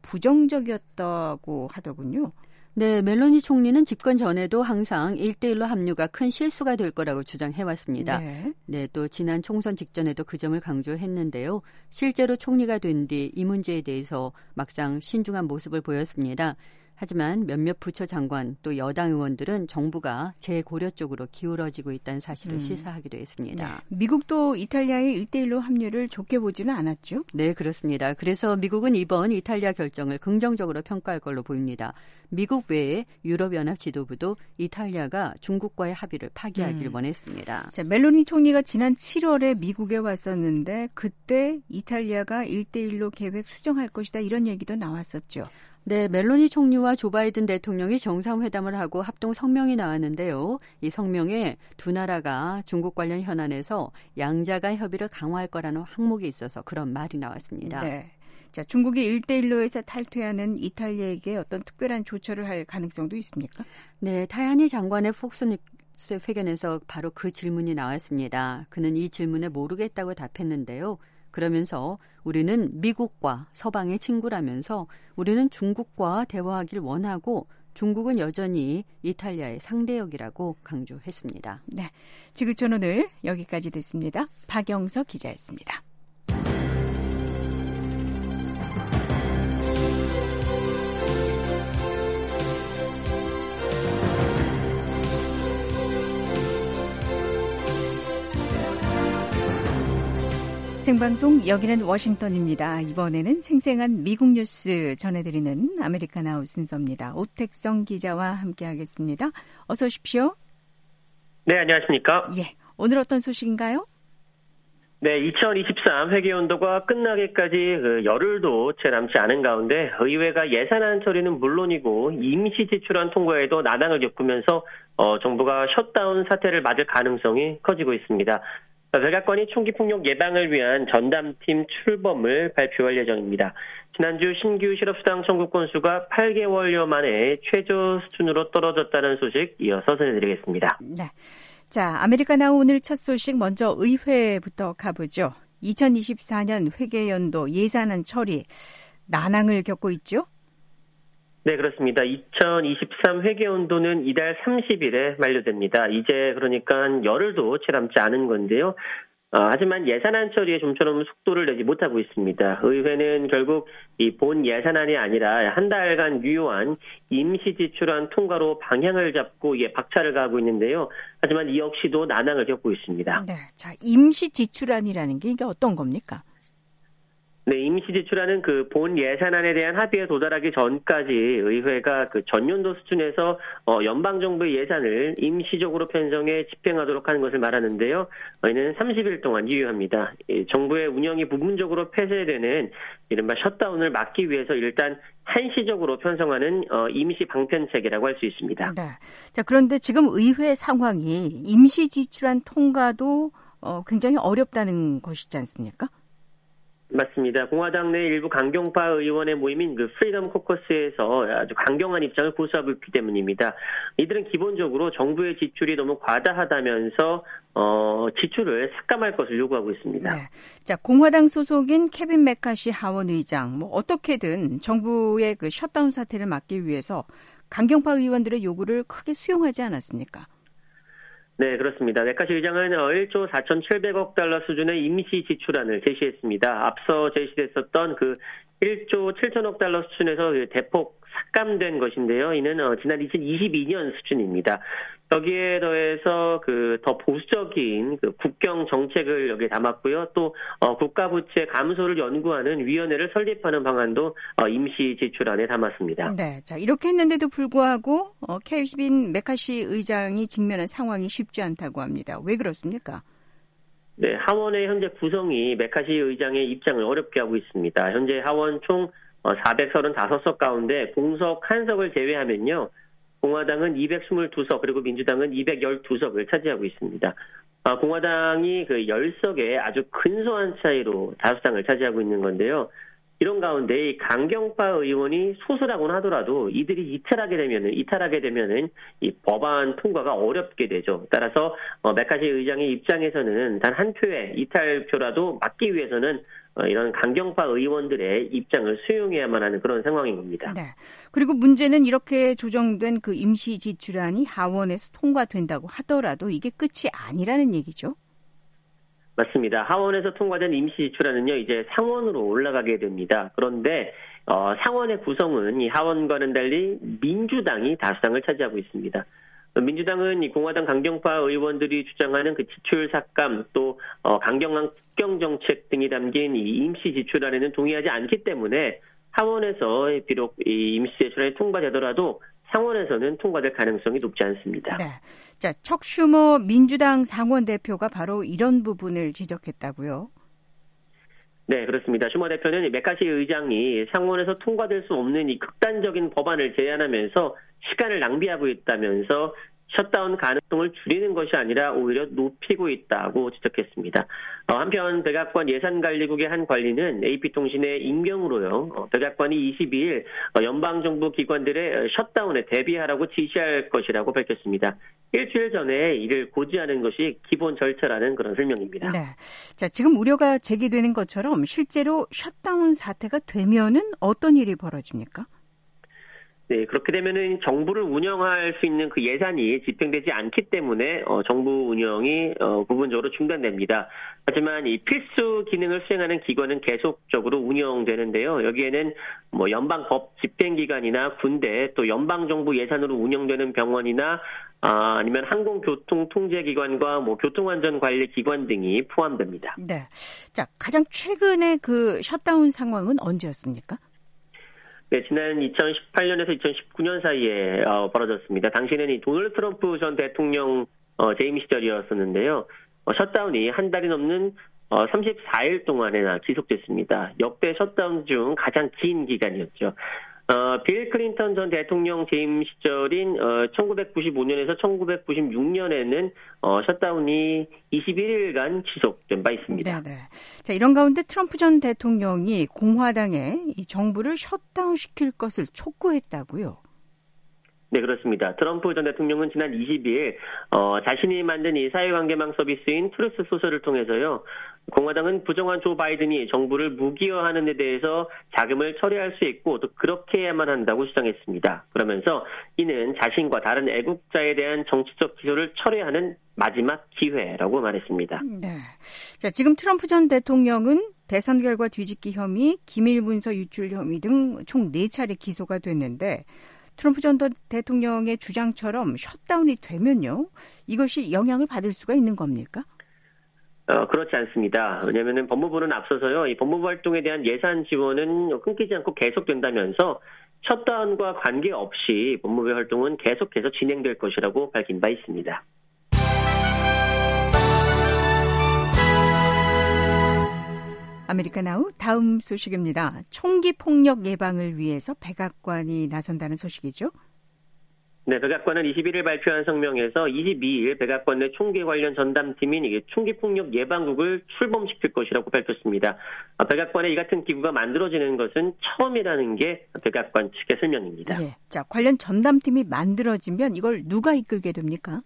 부정적이었다고 하더군요. 네, 멜로니 총리는 집권 전에도 항상 일대일로 합류가 큰 실수가 될 거라고 주장해왔습니다. 네. 네, 또 지난 총선 직전에도 그 점을 강조했는데요. 실제로 총리가 된 뒤 이 문제에 대해서 막상 신중한 모습을 보였습니다. 하지만 몇몇 부처 장관 또 여당 의원들은 정부가 재고려 쪽으로 기울어지고 있다는 사실을 음. 시사하기도 했습니다. 네. 미국도 이탈리아의 일대일로 합류를 좋게 보지는 않았죠? 네, 그렇습니다. 그래서 미국은 이번 이탈리아 결정을 긍정적으로 평가할 걸로 보입니다. 미국 외에 유럽연합 지도부도 이탈리아가 중국과의 합의를 파기하기를 음. 원했습니다. 자, 멜로니 총리가 지난 칠월에 미국에 왔었는데 그때 이탈리아가 일대일로 계획 수정할 것이다 이런 얘기도 나왔었죠. 네, 멜로니 총리와 조 바이든 대통령이 정상회담을 하고 합동 성명이 나왔는데요. 이 성명에 두 나라가 중국 관련 현안에서 양자 간 협의를 강화할 거라는 항목이 있어서 그런 말이 나왔습니다. 네. 자, 중국이 일대일로에서 탈퇴하는 이탈리아에게 어떤 특별한 조처를 할 가능성도 있습니까? 네, 타야니 장관의 폭스뉴스 회견에서 바로 그 질문이 나왔습니다. 그는 이 질문에 모르겠다고 답했는데요. 그러면서 우리는 미국과 서방의 친구라면서 우리는 중국과 대화하길 원하고 중국은 여전히 이탈리아의 상대역이라고 강조했습니다. 네, 지구촌 오늘 여기까지 됐습니다. 박영석 기자였습니다. 생방송 여기는 워싱턴입니다. 이번에는 생생한 미국 뉴스 전해드리는 아메리카나우 순서입니다. 오택성 기자와 함께하겠습니다. 어서 오십시오. 네, 안녕하십니까. 예, 오늘 어떤 소식인가요? 네, 이천이십삼 회계연도가 끝나기까지 그 열흘도 채 남지 않은 가운데 의회가 예산안 처리는 물론이고 임시 지출안 통과에도 난항을 겪으면서 어, 정부가 셧다운 사태를 맞을 가능성이 커지고 있습니다. 백악관이 총기 폭력 예방을 위한 전담팀 출범을 발표할 예정입니다. 지난주 신규 실업수당 청구 건수가 팔 개월여 만에 최저 수준으로 떨어졌다는 소식 이어서 전해드리겠습니다. 네. 자, 아메리카나우 오늘 첫 소식 먼저 의회부터 가보죠. 이천이십사 년 회계연도 예산안 처리 난항을 겪고 있죠? 네, 그렇습니다. 이천이십삼 회계연도는 이달 삼십 일에 만료됩니다. 이제 그러니까 한 열흘도 채 남지 않은 건데요. 어, 하지만 예산안 처리에 좀처럼 속도를 내지 못하고 있습니다. 의회는 결국 이 본 예산안이 아니라 한 달간 유효한 임시지출안 통과로 방향을 잡고 이게 박차를 가하고 있는데요. 하지만 이 역시도 난항을 겪고 있습니다. 네, 자 임시지출안이라는 게 이게 어떤 겁니까? 네, 임시 지출하는 그 본 예산안에 대한 합의에 도달하기 전까지 의회가 그 전년도 수준에서 어, 연방 정부의 예산을 임시적으로 편성해 집행하도록 하는 것을 말하는데요. 이는 삼십 일 동안 유효합니다. 이 정부의 운영이 부분적으로 폐쇄되는 이른바 셧다운을 막기 위해서 일단 한시적으로 편성하는 어, 임시 방편책이라고 할 수 있습니다. 네. 자, 그런데 지금 의회 상황이 임시 지출안 통과도 어, 굉장히 어렵다는 것이지 않습니까? 맞습니다. 공화당 내 일부 강경파 의원의 모임인 그 프리덤 코커스에서 아주 강경한 입장을 고수하고 있기 때문입니다. 이들은 기본적으로 정부의 지출이 너무 과다하다면서 어, 지출을 삭감할 것을 요구하고 있습니다. 네. 자, 공화당 소속인 케빈 메카시 하원 의장, 뭐 어떻게든 정부의 그 셧다운 사태를 막기 위해서 강경파 의원들의 요구를 크게 수용하지 않았습니까? 네, 그렇습니다. 메카시 의장은 일조 사천칠백억 달러 수준의 임시 지출안을 제시했습니다. 앞서 제시됐었던 그 일조 칠천억 달러 수준에서 대폭 삭감된 것인데요. 이는 지난 이천이십이 년 수준입니다. 여기에 더해서 그 더 보수적인 그 국경 정책을 여기에 담았고요. 또 어, 국가 부채 감소를 연구하는 위원회를 설립하는 방안도 어, 임시 지출안에 담았습니다. 네, 자 이렇게 했는데도 불구하고 어, 케빈 메카시 의장이 직면한 상황이 쉽지 않다고 합니다. 왜 그렇습니까? 네, 하원의 현재 구성이 메카시 의장의 입장을 어렵게 하고 있습니다. 현재 하원 총 사백삼십오 석 가운데 공석 한 석을 제외하면요. 공화당은 이백이십이 석 그리고 민주당은 이백십이 석을 차지하고 있습니다. 아, 공화당이 그 십 석의 아주 근소한 차이로 다수당을 차지하고 있는 건데요. 이런 가운데 이 강경파 의원이 소수라고는 하더라도 이들이 이탈하게 되면은 이탈하게 되면은 이 법안 통과가 어렵게 되죠. 따라서 어, 메카시 의장의 입장에서는 단 한 표의 이탈표라도 막기 위해서는 어, 이런 강경파 의원들의 입장을 수용해야만 하는 그런 상황인 겁니다. 네. 그리고 문제는 이렇게 조정된 그 임시 지출안이 하원에서 통과된다고 하더라도 이게 끝이 아니라는 얘기죠. 맞습니다. 하원에서 통과된 임시 지출안은요, 이제 상원으로 올라가게 됩니다. 그런데 어, 상원의 구성은 이 하원과는 달리 민주당이 다수당을 차지하고 있습니다. 민주당은 이 공화당 강경파 의원들이 주장하는 그 지출 삭감 또 어, 강경한 국경 정책 등이 담긴 이 임시 지출안에는 동의하지 않기 때문에 하원에서 비록 이 임시 지출안이 통과되더라도 상원에서는 통과될 가능성이 높지 않습니다. 네. 자, 척 슈머 민주당 상원 대표가 바로 이런 부분을 지적했다고요? 네, 그렇습니다. 슈머 대표는 메카시 의장이 상원에서 통과될 수 없는 이 극단적인 법안을 제안하면서 시간을 낭비하고 있다면서 셧다운 가능성을 줄이는 것이 아니라 오히려 높이고 있다고 지적했습니다. 어, 한편 백악관 예산관리국의 한 관리는 에이피통신의 임경으로요. 어, 백악관이 이십이 일 어, 연방정부 기관들의 셧다운에 대비하라고 지시할 것이라고 밝혔습니다. 일주일 전에 이를 고지하는 것이 기본 절차라는 그런 설명입니다. 네. 자, 지금 우려가 제기되는 것처럼 실제로 셧다운 사태가 되면은 어떤 일이 벌어집니까? 네, 그렇게 되면은 정부를 운영할 수 있는 그 예산이 집행되지 않기 때문에 어, 정부 운영이 어, 부분적으로 중단됩니다. 하지만 이 필수 기능을 수행하는 기관은 계속적으로 운영되는데요. 여기에는 뭐 연방 법 집행기관이나 군대 또 연방 정부 예산으로 운영되는 병원이나 아, 아니면 항공교통통제기관과 뭐 교통안전관리기관 등이 포함됩니다. 네, 자 가장 최근에 그 셧다운 상황은 언제였습니까? 네, 지난 이천십팔 년에서 이천십구 년 사이에 어, 벌어졌습니다. 당시에는 이 도널드 트럼프 전 대통령 어, 재임 시절이었었는데요. 어, 셧다운이 한 달이 넘는 어, 삼십사 일 동안이나 지속됐습니다. 역대 셧다운 중 가장 긴 기간이었죠. 어, 빌 클린턴 전 대통령 재임 시절인 어, 천구백구십오 년에서 천구백구십육 년에는 어, 셧다운이 이십일 일간 지속된 바 있습니다. 네, 네. 자, 이런 가운데 트럼프 전 대통령이 공화당에 이 정부를 셧다운 시킬 것을 촉구했다고요? 네, 그렇습니다. 트럼프 전 대통령은 지난 이십이 일 어, 자신이 만든 이 사회관계망 서비스인 트루스 소셜을 통해서요. 공화당은 부정한 조 바이든이 정부를 무기화하는 데 대해서 자금을 처리할 수 있고 또 그렇게 해야만 한다고 주장했습니다. 그러면서 이는 자신과 다른 애국자에 대한 정치적 기소를 철회하는 마지막 기회라고 말했습니다. 네. 자, 지금 트럼프 전 대통령은 대선 결과 뒤집기 혐의, 기밀 문서 유출 혐의 등 총 네 차례 기소가 됐는데 트럼프 전 대통령의 주장처럼 셧다운이 되면요. 이것이 영향을 받을 수가 있는 겁니까? 어, 그렇지 않습니다. 왜냐하면 법무부는 앞서서요, 이 법무부 활동에 대한 예산 지원은 끊기지 않고 계속된다면서 셧다운과 관계없이 법무부의 활동은 계속해서 진행될 것이라고 밝힌 바 있습니다. 아메리카나우 다음 소식입니다. 총기 폭력 예방을 위해서 백악관이 나선다는 소식이죠? 네, 백악관은 이십일일 발표한 성명에서 이십이일 백악관 내 총기 관련 전담팀인 총기폭력 예방국을 출범시킬 것이라고 밝혔습니다. 백악관에 이 같은 기구가 만들어지는 것은 처음이라는 게 백악관 측의 설명입니다. 예, 자, 관련 전담팀이 만들어지면 이걸 누가 이끌게 됩니까?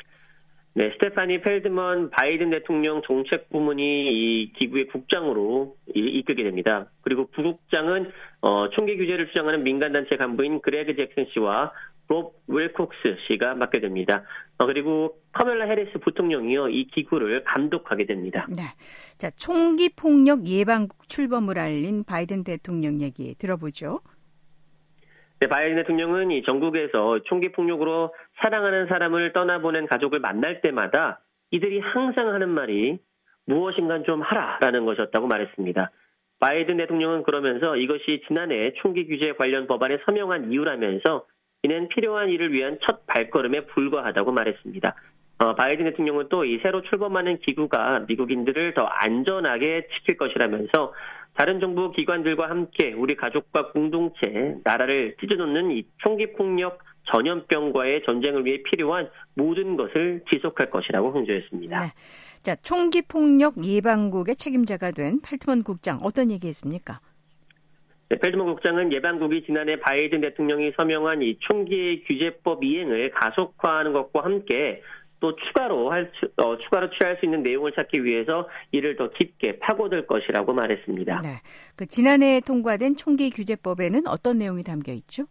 네, 스테파니 펠드먼 바이든 대통령 정책부문이 이 기구의 국장으로 이끌게 됩니다. 그리고 부국장은 어, 총기 규제를 주장하는 민간단체 간부인 그레그 잭슨 씨와 롭 윌콕스 씨가 맡게 됩니다. 어, 그리고 카멜라 해리스 부통령이요, 이 기구를 감독하게 됩니다. 네, 자, 총기 폭력 예방국 출범을 알린 바이든 대통령 얘기 들어보죠. 네, 바이든 대통령은 이 전국에서 총기 폭력으로 사랑하는 사람을 떠나보낸 가족을 만날 때마다 이들이 항상 하는 말이 무엇인가 좀 하라라는 것이었다고 말했습니다. 바이든 대통령은 그러면서 이것이 지난해 총기 규제 관련 법안에 서명한 이유라면서 이는 필요한 일을 위한 첫 발걸음에 불과하다고 말했습니다. 어, 바이든 대통령은 또 이 새로 출범하는 기구가 미국인들을 더 안전하게 지킬 것이라면서 다른 정부 기관들과 함께 우리 가족과 공동체, 나라를 찢어놓는 이 총기폭력 전염병과의 전쟁을 위해 필요한 모든 것을 지속할 것이라고 강조했습니다. 네. 자, 총기폭력 예방국의 책임자가 된 펠트먼 국장 어떤 얘기했습니까? 네, 펠트먼 국장은 예방국이 지난해 바이든 대통령이 서명한 이 총기 규제법 이행을 가속화하는 것과 함께 또 추가로 할, 어, 추가로 취할 수 있는 내용을 찾기 위해서 이를 더 깊게 파고들 것이라고 말했습니다. 네, 그 지난해 통과된 총기 규제법에는 어떤 내용이 담겨 있죠?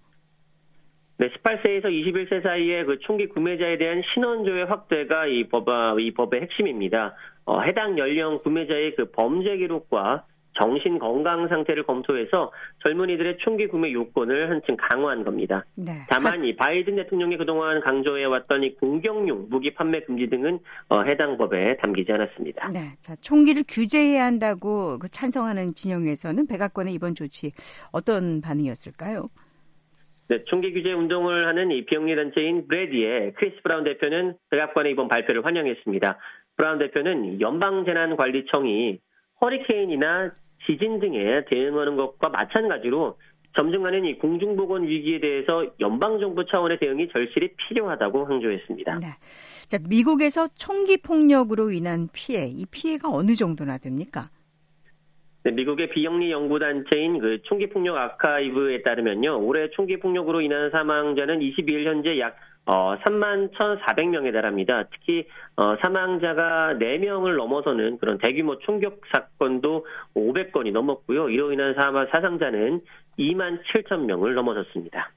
네, 십팔 세에서 이십일 세 사이의 그 총기 구매자에 대한 신원조회 확대가 이 법, 이 법의 핵심입니다. 어, 해당 연령 구매자의 그 범죄 기록과 정신 건강 상태를 검토해서 젊은이들의 총기 구매 요건을 한층 강화한 겁니다. 네. 다만 이 바이든 대통령이 그동안 강조해왔던 이 공격용 무기 판매 금지 등은 어, 해당 법에 담기지 않았습니다. 네, 자, 총기를 규제해야 한다고 그 찬성하는 진영에서는 백악관의 이번 조치 어떤 반응이었을까요? 네, 총기 규제 운동을 하는 이 비영리 단체인 브래디의 크리스 브라운 대표는 백악관의 이번 발표를 환영했습니다. 브라운 대표는 연방재난관리청이 허리케인이나 지진 등에 대응하는 것과 마찬가지로 점증하는 이 공중보건 위기에 대해서 연방정부 차원의 대응이 절실히 필요하다고 강조했습니다. 네. 자, 미국에서 총기 폭력으로 인한 피해, 이 피해가 어느 정도나 됩니까? 네, 미국의 비영리 연구단체인 그 총기폭력 아카이브에 따르면요, 올해 총기폭력으로 인한 사망자는 이십이일 현재 약 어, 삼만 천사백 명에 달합니다. 특히 어, 사망자가 네 명을 넘어서는 그런 대규모 총격 사건도 오백 건이 넘었고요. 이로 인한 사망, 사상자는 이만 칠천 명을 넘어섰습니다.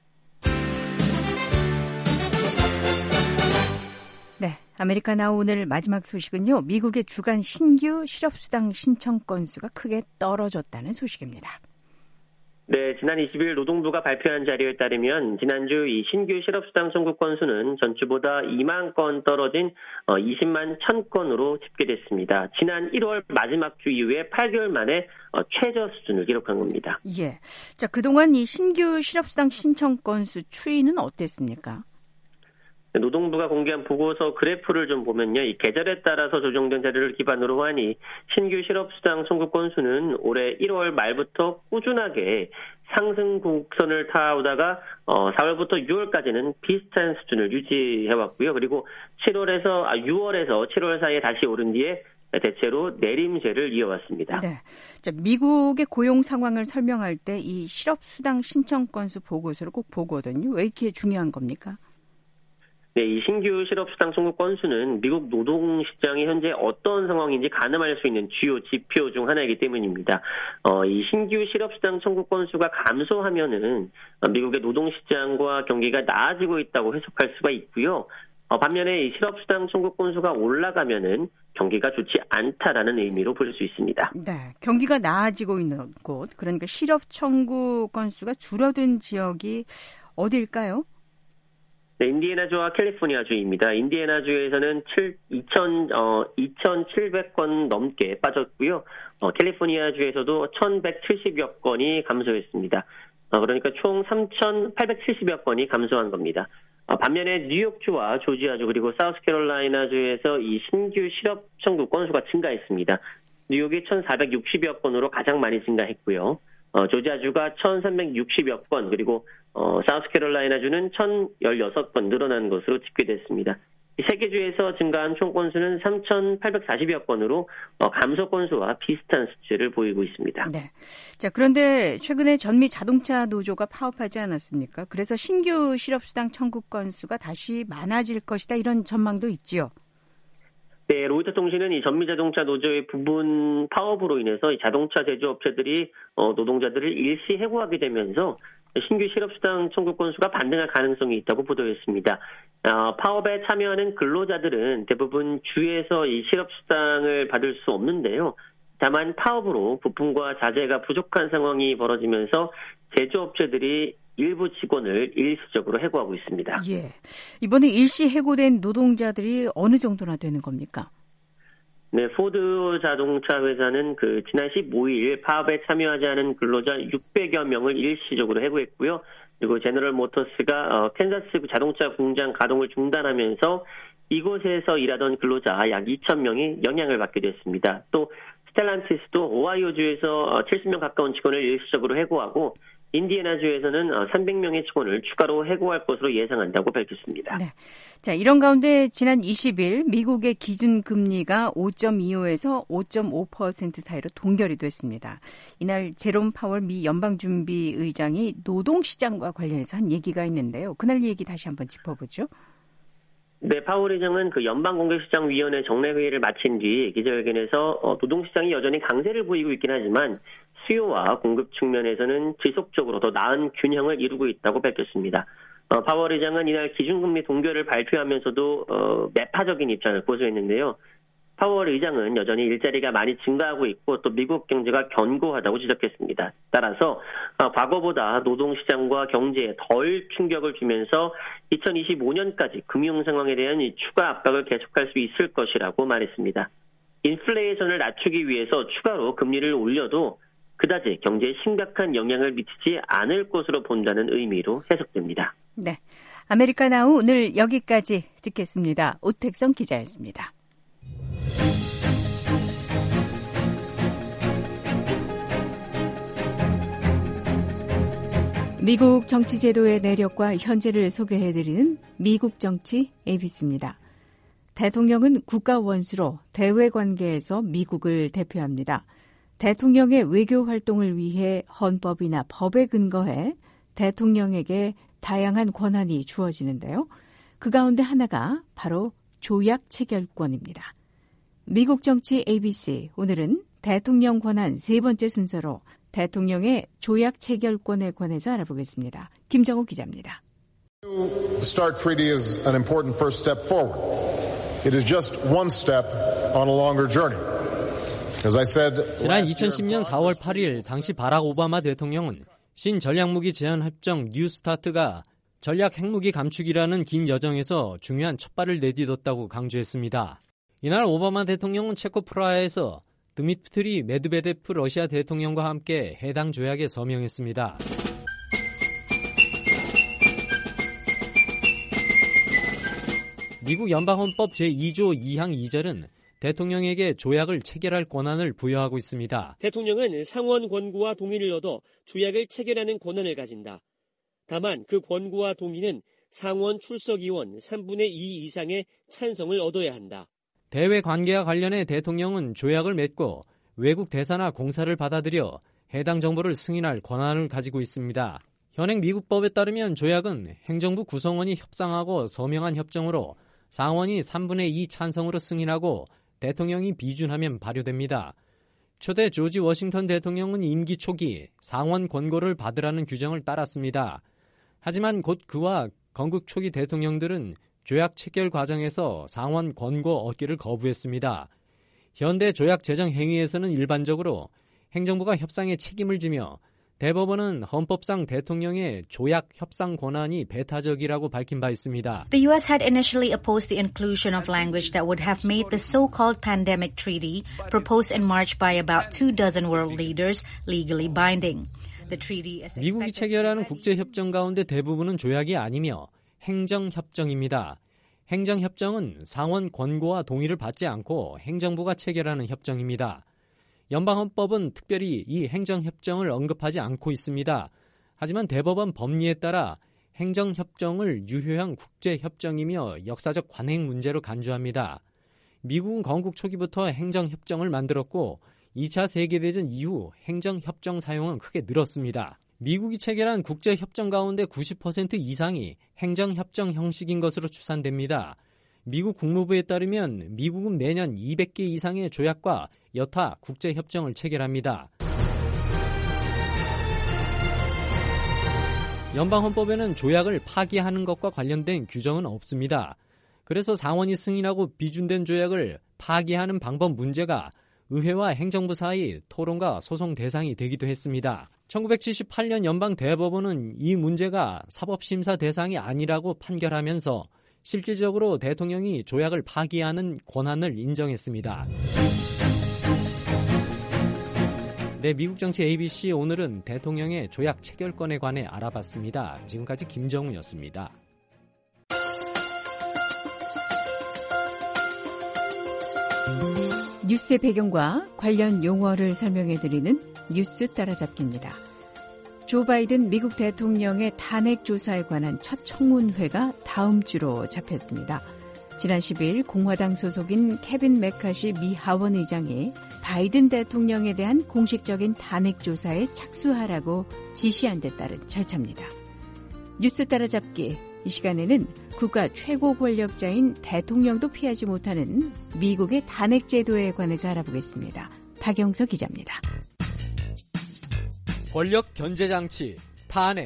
네, 아메리카나우 오늘 마지막 소식은요. 미국의 주간 신규 실업수당 신청 건수가 크게 떨어졌다는 소식입니다. 네, 지난 이십일 노동부가 발표한 자료에 따르면 지난주 이 신규 실업수당 청구 건수는 전주보다 이만 건 떨어진 이십만 천 건으로 집계됐습니다. 지난 일월 마지막 주 이후에 팔 개월 만에 최저 수준을 기록한 겁니다. 예, 자, 그동안 이 신규 실업수당 신청 건수 추이는 어땠습니까? 노동부가 공개한 보고서 그래프를 좀 보면요, 이 계절에 따라서 조정된 자료를 기반으로 하니 신규 실업수당 청구 건수는 올해 일월 말부터 꾸준하게 상승 곡선을 타오다가 어, 사월부터 유월까지는 비슷한 수준을 유지해왔고요. 그리고 칠월에서 아, 유월에서 칠월 사이에 다시 오른 뒤에 대체로 내림세를 이어왔습니다. 네, 자, 미국의 고용 상황을 설명할 때 이 실업수당 신청 건수 보고서를 꼭 보거든요. 왜 이렇게 중요한 겁니까? 네, 이 신규 실업수당 청구 건수는 미국 노동시장이 현재 어떤 상황인지 가늠할 수 있는 주요 지표 중 하나이기 때문입니다. 어, 이 신규 실업수당 청구 건수가 감소하면은 미국의 노동시장과 경기가 나아지고 있다고 해석할 수가 있고요. 어, 반면에 이 실업수당 청구 건수가 올라가면은 경기가 좋지 않다라는 의미로 볼 수 있습니다. 네, 경기가 나아지고 있는 곳, 그러니까 실업 청구 건수가 줄어든 지역이 어디일까요? 네, 인디애나주와 캘리포니아주입니다. 인디애나주에서는 이천칠백 건 넘게 빠졌고요. 어, 캘리포니아주에서도 천백칠십여 건이 감소했습니다. 어, 그러니까 총 삼천팔백칠십여 건이 감소한 겁니다. 어, 반면에 뉴욕주와 조지아주 그리고 사우스캐롤라이나주에서 이 신규 실업 청구 건수가 증가했습니다. 뉴욕이 천사백육십여 건으로 가장 많이 증가했고요. 어, 조지아주가 천삼백육십여 건, 그리고 어, 사우스캐롤라이나주는 천십육 건 늘어난 것으로 집계됐습니다. 이 세 개 주에서 증가한 총 건수는 삼천팔백사십여 건으로 어, 감소 건수와 비슷한 수치를 보이고 있습니다. 네. 자, 그런데 최근에 전미 자동차 노조가 파업하지 않았습니까? 그래서 신규 실업수당 청구 건수가 다시 많아질 것이다, 이런 전망도 있지요. 네, 로이터 통신은 이 전미자동차 노조의 부분 파업으로 인해서 이 자동차 제조업체들이 어, 노동자들을 일시 해고하게 되면서 신규 실업수당 청구 건수가 반등할 가능성이 있다고 보도했습니다. 어, 파업에 참여하는 근로자들은 대부분 주에서 이 실업수당을 받을 수 없는데요. 다만 파업으로 부품과 자재가 부족한 상황이 벌어지면서 제조업체들이 일부 직원을 일시적으로 해고하고 있습니다. 예. 이번에 일시 해고된 노동자들이 어느 정도나 되는 겁니까? 네, 포드 자동차 회사는 그 지난 십오일 파업에 참여하지 않은 근로자 육백여 명을 일시적으로 해고했고요. 그리고 제너럴 모터스가 어, 캔자스 자동차 공장 가동을 중단하면서 이곳에서 일하던 근로자 약 이천 명이 영향을 받게 됐습니다. 또 스텔란티스도 오하이오주에서 칠십 명 가까운 직원을 일시적으로 해고하고 인디애나주에서는 삼백 명의 직원을 추가로 해고할 것으로 예상한다고 밝혔습니다. 네. 자, 이런 가운데 지난 이십일 미국의 기준금리가 오 점 이오에서 오 점 오 퍼센트 사이로 동결이 됐습니다. 이날 제롬 파월 미 연방준비의장이 노동시장과 관련해서 한 얘기가 있는데요. 그날 얘기 다시 한번 짚어보죠. 네, 파월 의장은 그 연방공개시장위원회 정례회의를 마친 뒤 기자회견에서 어, 노동시장이 여전히 강세를 보이고 있긴 하지만 수요와 공급 측면에서는 지속적으로 더 나은 균형을 이루고 있다고 밝혔습니다. 어, 파월 의장은 이날 기준금리 동결을 발표하면서도 어, 매파적인 입장을 고수했는데요. 파월 의장은 여전히 일자리가 많이 증가하고 있고 또 미국 경제가 견고하다고 지적했습니다. 따라서 어, 과거보다 노동시장과 경제에 덜 충격을 주면서 이천이십오 년까지 금융 상황에 대한 이 추가 압박을 계속할 수 있을 것이라고 말했습니다. 인플레이션을 낮추기 위해서 추가로 금리를 올려도 그다지 경제에 심각한 영향을 미치지 않을 것으로 본다는 의미로 해석됩니다. 네, 아메리카나우 오늘 여기까지 듣겠습니다. 오택성 기자였습니다. 미국 정치 제도의 내력과 현재를 소개해드리는 미국 정치 에이비씨입니다. 대통령은 국가 원수로 대외 관계에서 미국을 대표합니다. 대통령의 외교 활동을 위해 헌법이나 법에 근거해 대통령에게 다양한 권한이 주어지는데요. 그 가운데 하나가 바로 조약 체결권입니다. 미국 정치 에이비씨, 오늘은 대통령 권한 세 번째 순서로 대통령의 조약 체결권에 관해서 알아보겠습니다. 김정우 기자입니다. The START Treaty is an important first step forward. It is just one step on a longer journey. As I said, 지난 이천십 년 사월 팔일 당시 바락 오바마 대통령은 신전략무기 제한 협정 뉴 스타트가 전략 핵무기 감축이라는 긴 여정에서 중요한 첫발을 내딛었다고 강조했습니다. 이날 오바마 대통령은 체코 프라하에서 드미트리 메드베데프 러시아 대통령과 함께 해당 조약에 서명했습니다. 미국 연방헌법 제이조 이항 이절은 대통령에게 조약을 체결할 권한을 부여하고 있습니다. 대통령은 상원 권고와 동의를 얻어 조약을 체결하는 권한을 가진다. 다만 그 권고와 동의는 상원 출석의원 삼분의 이 이상의 찬성을 얻어야 한다. 대외 관계와 관련해 대통령은 조약을 맺고 외국 대사나 공사를 받아들여 해당 정보를 승인할 권한을 가지고 있습니다. 현행 미국법에 따르면 조약은 행정부 구성원이 협상하고 서명한 협정으로 상원이 삼분의 이 찬성으로 승인하고 대통령이 비준하면 발효됩니다. 초대 조지 워싱턴 대통령은 임기 초기 상원 권고를 받으라는 규정을 따랐습니다. 하지만 곧 그와 건국 초기 대통령들은 조약 체결 과정에서 상원 권고 얻기를 거부했습니다. 현대 조약 제정 행위에서는 일반적으로 행정부가 협상에 책임을 지며 대법원은 헌법상 대통령의 조약 협상 권한이 배타적이라고 밝힌 바 있습니다. The U S had initially opposed the inclusion of language that would have made the so-called pandemic treaty proposed in March by about two dozen world leaders legally binding. The treaty is 미국이 체결하는 국제협정 가운데 대부분은 조약이 아니며 행정협정입니다. 행정협정은 상원 권고와 동의를 받지 않고 행정부가 체결하는 협정입니다. 연방헌법은 특별히 이 행정협정을 언급하지 않고 있습니다. 하지만 대법원 법리에 따라 행정협정을 유효한 국제협정이며 역사적 관행 문제로 간주합니다. 미국은 건국 초기부터 행정협정을 만들었고 이 차 세계대전 이후 행정협정 사용은 크게 늘었습니다. 미국이 체결한 국제협정 가운데 구십 퍼센트 이상이 행정협정 형식인 것으로 추산됩니다. 미국 국무부에 따르면 미국은 매년 이백 개 이상의 조약과 여타 국제협정을 체결합니다. 연방헌법에는 조약을 파기하는 것과 관련된 규정은 없습니다. 그래서 상원이 승인하고 비준된 조약을 파기하는 방법 문제가 의회와 행정부 사이 토론과 소송 대상이 되기도 했습니다. 천구백칠십팔 년 연방 대법원은 이 문제가 사법심사 대상이 아니라고 판결하면서 실질적으로 대통령이 조약을 파기하는 권한을 인정했습니다. 네, 미국 정치 에이비씨 오늘은 대통령의 조약 체결권에 관해 알아봤습니다. 지금까지 김정우였습니다. 뉴스의 배경과 관련 용어를 설명해드리는 뉴스 따라잡기입니다. 조 바이든 미국 대통령의 탄핵 조사에 관한 첫 청문회가 다음 주로 잡혔습니다. 지난 십 일 공화당 소속인 케빈 메카시 미 하원 의장이 바이든 대통령에 대한 공식적인 탄핵 조사에 착수하라고 지시한 데 따른 절차입니다. 뉴스 따라잡기, 이 시간에는 국가 최고 권력자인 대통령도 피하지 못하는 미국의 탄핵 제도에 관해서 알아보겠습니다. 박영서 기자입니다. 권력 견제 장치, 탄핵.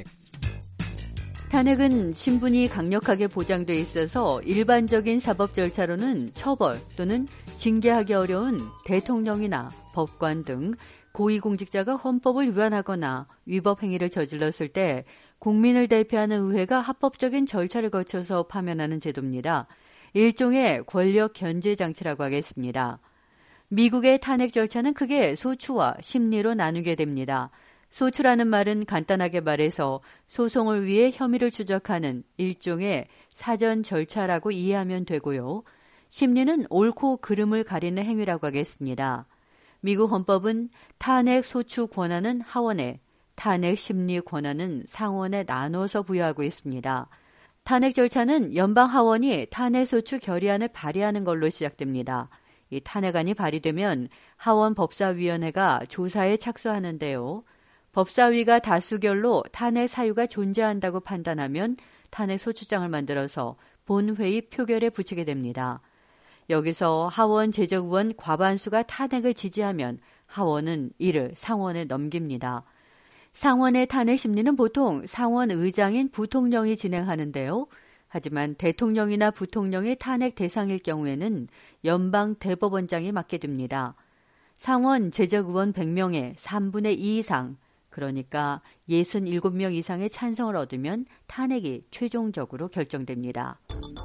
탄핵은 신분이 강력하게 보장돼 있어서 일반적인 사법 절차로는 처벌 또는 징계하기 어려운 대통령이나 법관 등 고위공직자가 헌법을 위반하거나 위법 행위를 저질렀을 때 국민을 대표하는 의회가 합법적인 절차를 거쳐서 파면하는 제도입니다. 일종의 권력 견제 장치라고 하겠습니다. 미국의 탄핵 절차는 크게 소추와 심리로 나누게 됩니다. 소추라는 말은 간단하게 말해서 소송을 위해 혐의를 추적하는 일종의 사전 절차라고 이해하면 되고요. 심리는 옳고 그름을 가리는 행위라고 하겠습니다. 미국 헌법은 탄핵 소추 권한은 하원에, 탄핵 심리 권한은 상원에 나눠서 부여하고 있습니다. 탄핵 절차는 연방 하원이 탄핵 소추 결의안을 발의하는 걸로 시작됩니다. 이 탄핵안이 발의되면 하원 법사위원회가 조사에 착수하는데요. 법사위가 다수결로 탄핵 사유가 존재한다고 판단하면 탄핵 소추장을 만들어서 본회의 표결에 붙이게 됩니다. 여기서 하원 제적의원 과반수가 탄핵을 지지하면 하원은 이를 상원에 넘깁니다. 상원의 탄핵 심리는 보통 상원 의장인 부통령이 진행하는데요. 하지만 대통령이나 부통령이 탄핵 대상일 경우에는 연방 대법원장이 맡게 됩니다. 상원 제적의원 백 명의 삼분의 이 이상, 그러니까 육십칠 명 이상의 찬성을 얻으면 탄핵이 최종적으로 결정됩니다.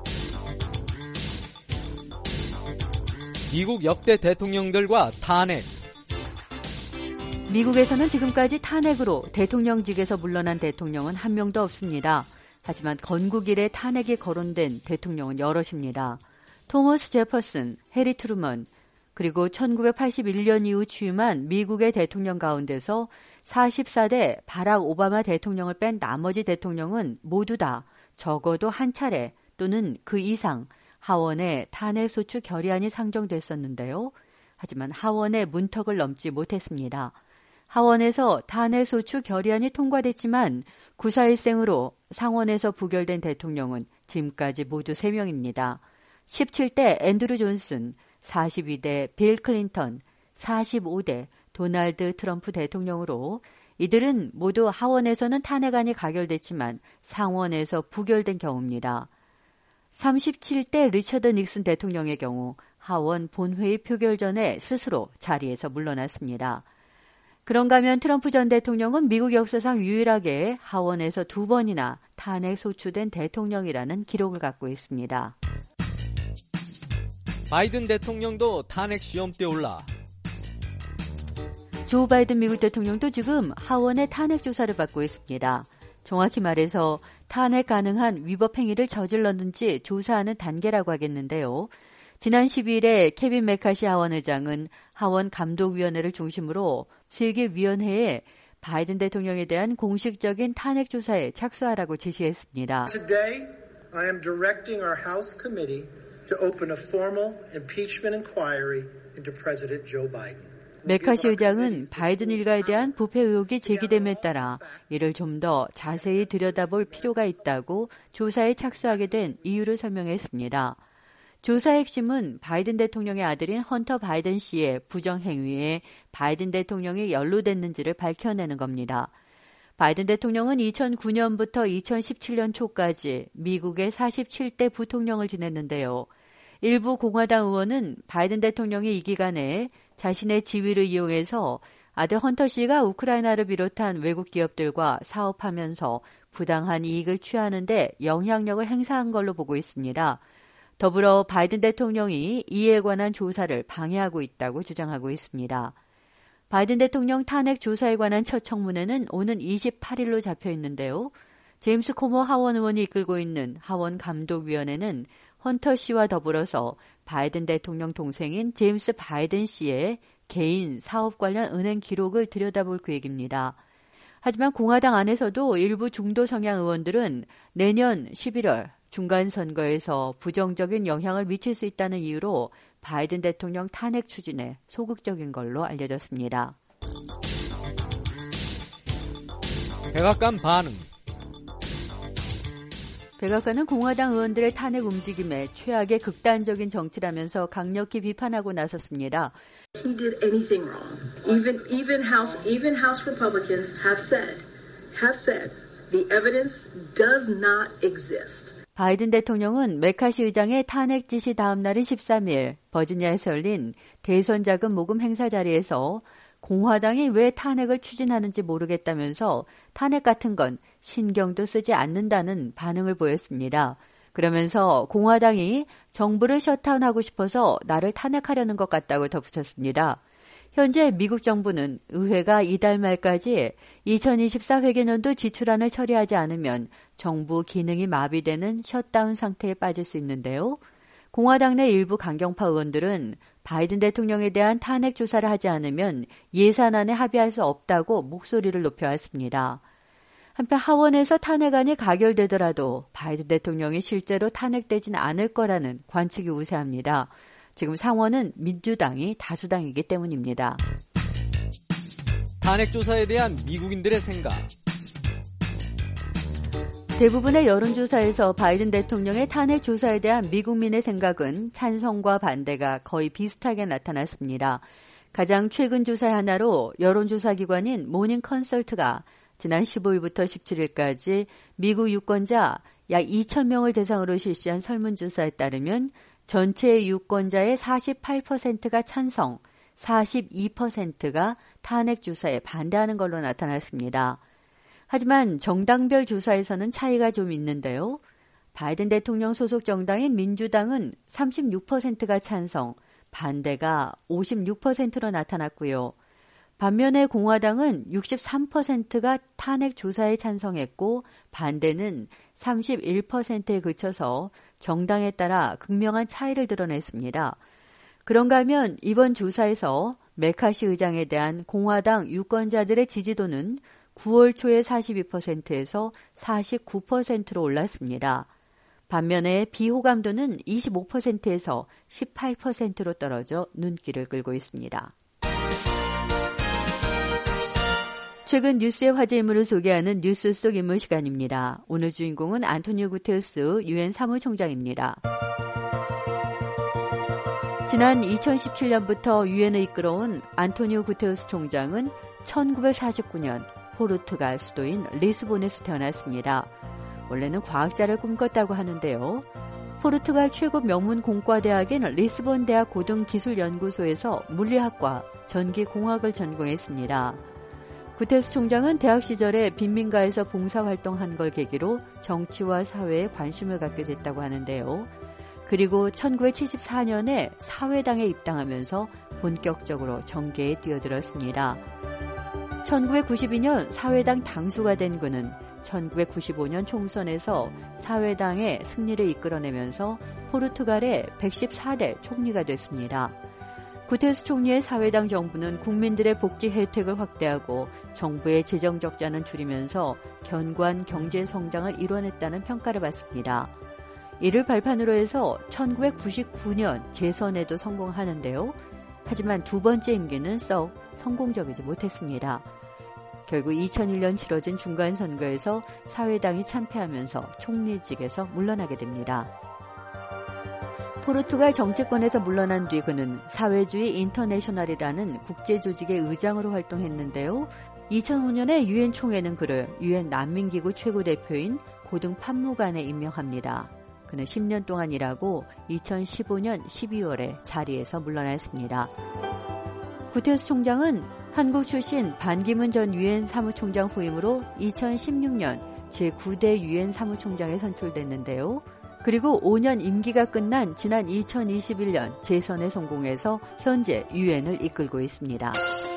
미국 역대 대통령들과 탄핵. 미국에서는 지금까지 탄핵으로 대통령직에서 물러난 대통령은 한 명도 없습니다. 하지만 건국 이래 탄핵이 거론된 대통령은 여럿입니다. 토머스 제퍼슨, 해리 트루먼, 그리고 천구백팔십일 년 이후 취임한 미국의 대통령 가운데서 사십사 대 바락 오바마 대통령을 뺀 나머지 대통령은 모두 다 적어도 한 차례 또는 그 이상 하원에 탄핵소추 결의안이 상정됐었는데요. 하지만 하원의 문턱을 넘지 못했습니다. 하원에서 탄핵소추 결의안이 통과됐지만 구사일생으로 상원에서 부결된 대통령은 지금까지 모두 세 명입니다. 십칠 대 앤드루 존슨, 사십이 대 빌 클린턴, 사십오 대 도널드 트럼프 대통령으로 이들은 모두 하원에서는 탄핵안이 가결됐지만 상원에서 부결된 경우입니다. 삼십칠 대 리처드 닉슨 대통령의 경우 하원 본회의 표결 전에 스스로 자리에서 물러났습니다. 그런가 하면 트럼프 전 대통령은 미국 역사상 유일하게 하원에서 두 번이나 탄핵 소추된 대통령이라는 기록을 갖고 있습니다. 바이든 대통령도 탄핵 시험대에 올라. 조 바이든 미국 대통령도 지금 하원의 탄핵 조사를 받고 있습니다. 정확히 말해서 탄핵 가능한 위법 행위를 저질렀는지 조사하는 단계라고 하겠는데요. 지난 십이일에 케빈 메카시 하원 의장은 하원 감독위원회를 중심으로 세 개 위원회에 바이든 대통령에 대한 공식적인 탄핵 조사에 착수하라고 지시했습니다. Today, I am directing our House Committee to open a formal impeachment inquiry into President Joe Biden. 메카시 의장은 바이든 일가에 대한 부패 의혹이 제기됨에 따라 이를 좀 더 자세히 들여다볼 필요가 있다고 조사에 착수하게 된 이유를 설명했습니다. 조사의 핵심은 바이든 대통령의 아들인 헌터 바이든 씨의 부정행위에 바이든 대통령이 연루됐는지를 밝혀내는 겁니다. 바이든 대통령은 이천구년부터 이천십칠년 초까지 미국의 사십칠 대 부통령을 지냈는데요. 일부 공화당 의원은 바이든 대통령이 이 기간에 자신의 지위를 이용해서 아들 헌터 씨가 우크라이나를 비롯한 외국 기업들과 사업하면서 부당한 이익을 취하는 데 영향력을 행사한 걸로 보고 있습니다. 더불어 바이든 대통령이 이에 관한 조사를 방해하고 있다고 주장하고 있습니다. 바이든 대통령 탄핵 조사에 관한 첫 청문회는 오는 이십팔일로 잡혀 있는데요. 제임스 코모 하원 의원이 이끌고 있는 하원 감독위원회는 헌터 씨와 더불어서 바이든 대통령 동생인 제임스 바이든 씨의 개인 사업 관련 은행 기록을 들여다볼 계획입니다. 하지만 공화당 안에서도 일부 중도 성향 의원들은 내년 십일월 중간선거에서 부정적인 영향을 미칠 수 있다는 이유로 바이든 대통령 탄핵 추진에 소극적인 걸로 알려졌습니다. 백악관 반응. 백악관은 공화당 의원들의 탄핵 움직임에 최악의 극단적인 정치라면서 강력히 비판하고 나섰습니다. He did anything wrong. Even even House even House Republicans have said have said the evidence does not exist. 바이든 대통령은 메카시 의장의 탄핵 지시 다음 날인 십삼일 버지니아에서 열린 대선 자금 모금 행사 자리에서 공화당이 왜 탄핵을 추진하는지 모르겠다면서 탄핵 같은 건 신경도 쓰지 않는다는 반응을 보였습니다. 그러면서 공화당이 정부를 셧다운하고 싶어서 나를 탄핵하려는 것 같다고 덧붙였습니다. 현재 미국 정부는 의회가 이달 말까지 이천이십사 회계년도 지출안을 처리하지 않으면 정부 기능이 마비되는 셧다운 상태에 빠질 수 있는데요. 공화당 내 일부 강경파 의원들은 바이든 대통령에 대한 탄핵 조사를 하지 않으면 예산안에 합의할 수 없다고 목소리를 높여왔습니다. 한편 하원에서 탄핵안이 가결되더라도 바이든 대통령이 실제로 탄핵되진 않을 거라는 관측이 우세합니다. 지금 상원은 민주당이 다수당이기 때문입니다. 탄핵 조사에 대한 미국인들의 생각. 대부분의 여론조사에서 바이든 대통령의 탄핵 조사에 대한 미국민의 생각은 찬성과 반대가 거의 비슷하게 나타났습니다. 가장 최근 조사의 하나로 여론조사 기관인 모닝 컨설트가 지난 십오일부터 십칠일까지 미국 유권자 약 이천 명을 대상으로 실시한 설문조사에 따르면 전체 유권자의 사십팔 퍼센트가 찬성, 사십이 퍼센트가 탄핵 조사에 반대하는 걸로 나타났습니다. 하지만 정당별 조사에서는 차이가 좀 있는데요. 바이든 대통령 소속 정당인 민주당은 삼십육 퍼센트가 찬성, 반대가 오십육 퍼센트로 나타났고요. 반면에 공화당은 육십삼 퍼센트가 탄핵 조사에 찬성했고 반대는 삼십일 퍼센트에 그쳐서 정당에 따라 극명한 차이를 드러냈습니다. 그런가 하면 이번 조사에서 메카시 의장에 대한 공화당 유권자들의 지지도는 구월 초에 사십이 퍼센트에서 사십구 퍼센트로 올랐습니다. 반면에 비호감도는 이십오 퍼센트에서 십팔 퍼센트로 떨어져 눈길을 끌고 있습니다. 최근 뉴스의 화제 인물을 소개하는 뉴스 속 인물 시간입니다. 오늘 주인공은 안토니오 구테르스 유엔 사무총장입니다. 지난 이천십칠년부터 유엔을 이끌어온 안토니오 구테르스 총장은 천구백사십구년 포르투갈 수도인 리스본에서 태어났습니다. 원래는 과학자를 꿈꿨다고 하는데요. 포르투갈 최고 명문 공과대학인 리스본 대학 고등기술연구소에서 물리학과 전기공학을 전공했습니다. 구테스 총장은 대학 시절에 빈민가에서 봉사활동한 걸 계기로 정치와 사회에 관심을 갖게 됐다고 하는데요. 그리고 천구백칠십사 년에 사회당에 입당하면서 본격적으로 정계에 뛰어들었습니다. 천구백구십이 년 사회당 당수가 된 그는 천구백구십오 년 총선에서 사회당의 승리를 이끌어내면서 포르투갈의 백십사 대 총리가 됐습니다. 구테스 총리의 사회당 정부는 국민들의 복지 혜택을 확대하고 정부의 재정 적자는 줄이면서 견고한 경제 성장을 이뤄냈다는 평가를 받습니다. 이를 발판으로 해서 천구백구십구 년 재선에도 성공하는데요. 하지만 두 번째 임기는 썩 성공적이지 못했습니다. 결국 이천일 년 치러진 중간선거에서 사회당이 참패하면서 총리직에서 물러나게 됩니다. 포르투갈 정치권에서 물러난 뒤 그는 사회주의 인터내셔널이라는 국제조직의 의장으로 활동했는데요. 이천오 년에 유엔 총회는 그를 유엔 난민기구 최고대표인 고등 판무관에 임명합니다. 그는 십 년 동안 일하고 이천십오 년 십이월에 자리에서 물러났습니다. 구테스 총장은 한국 출신 반기문 전 유엔 사무총장 후임으로 이천십육 년 제구 대 유엔 사무총장에 선출됐는데요. 그리고 오 년 임기가 끝난 지난 이천이십일 년 재선에 성공해서 현재 유엔을 이끌고 있습니다.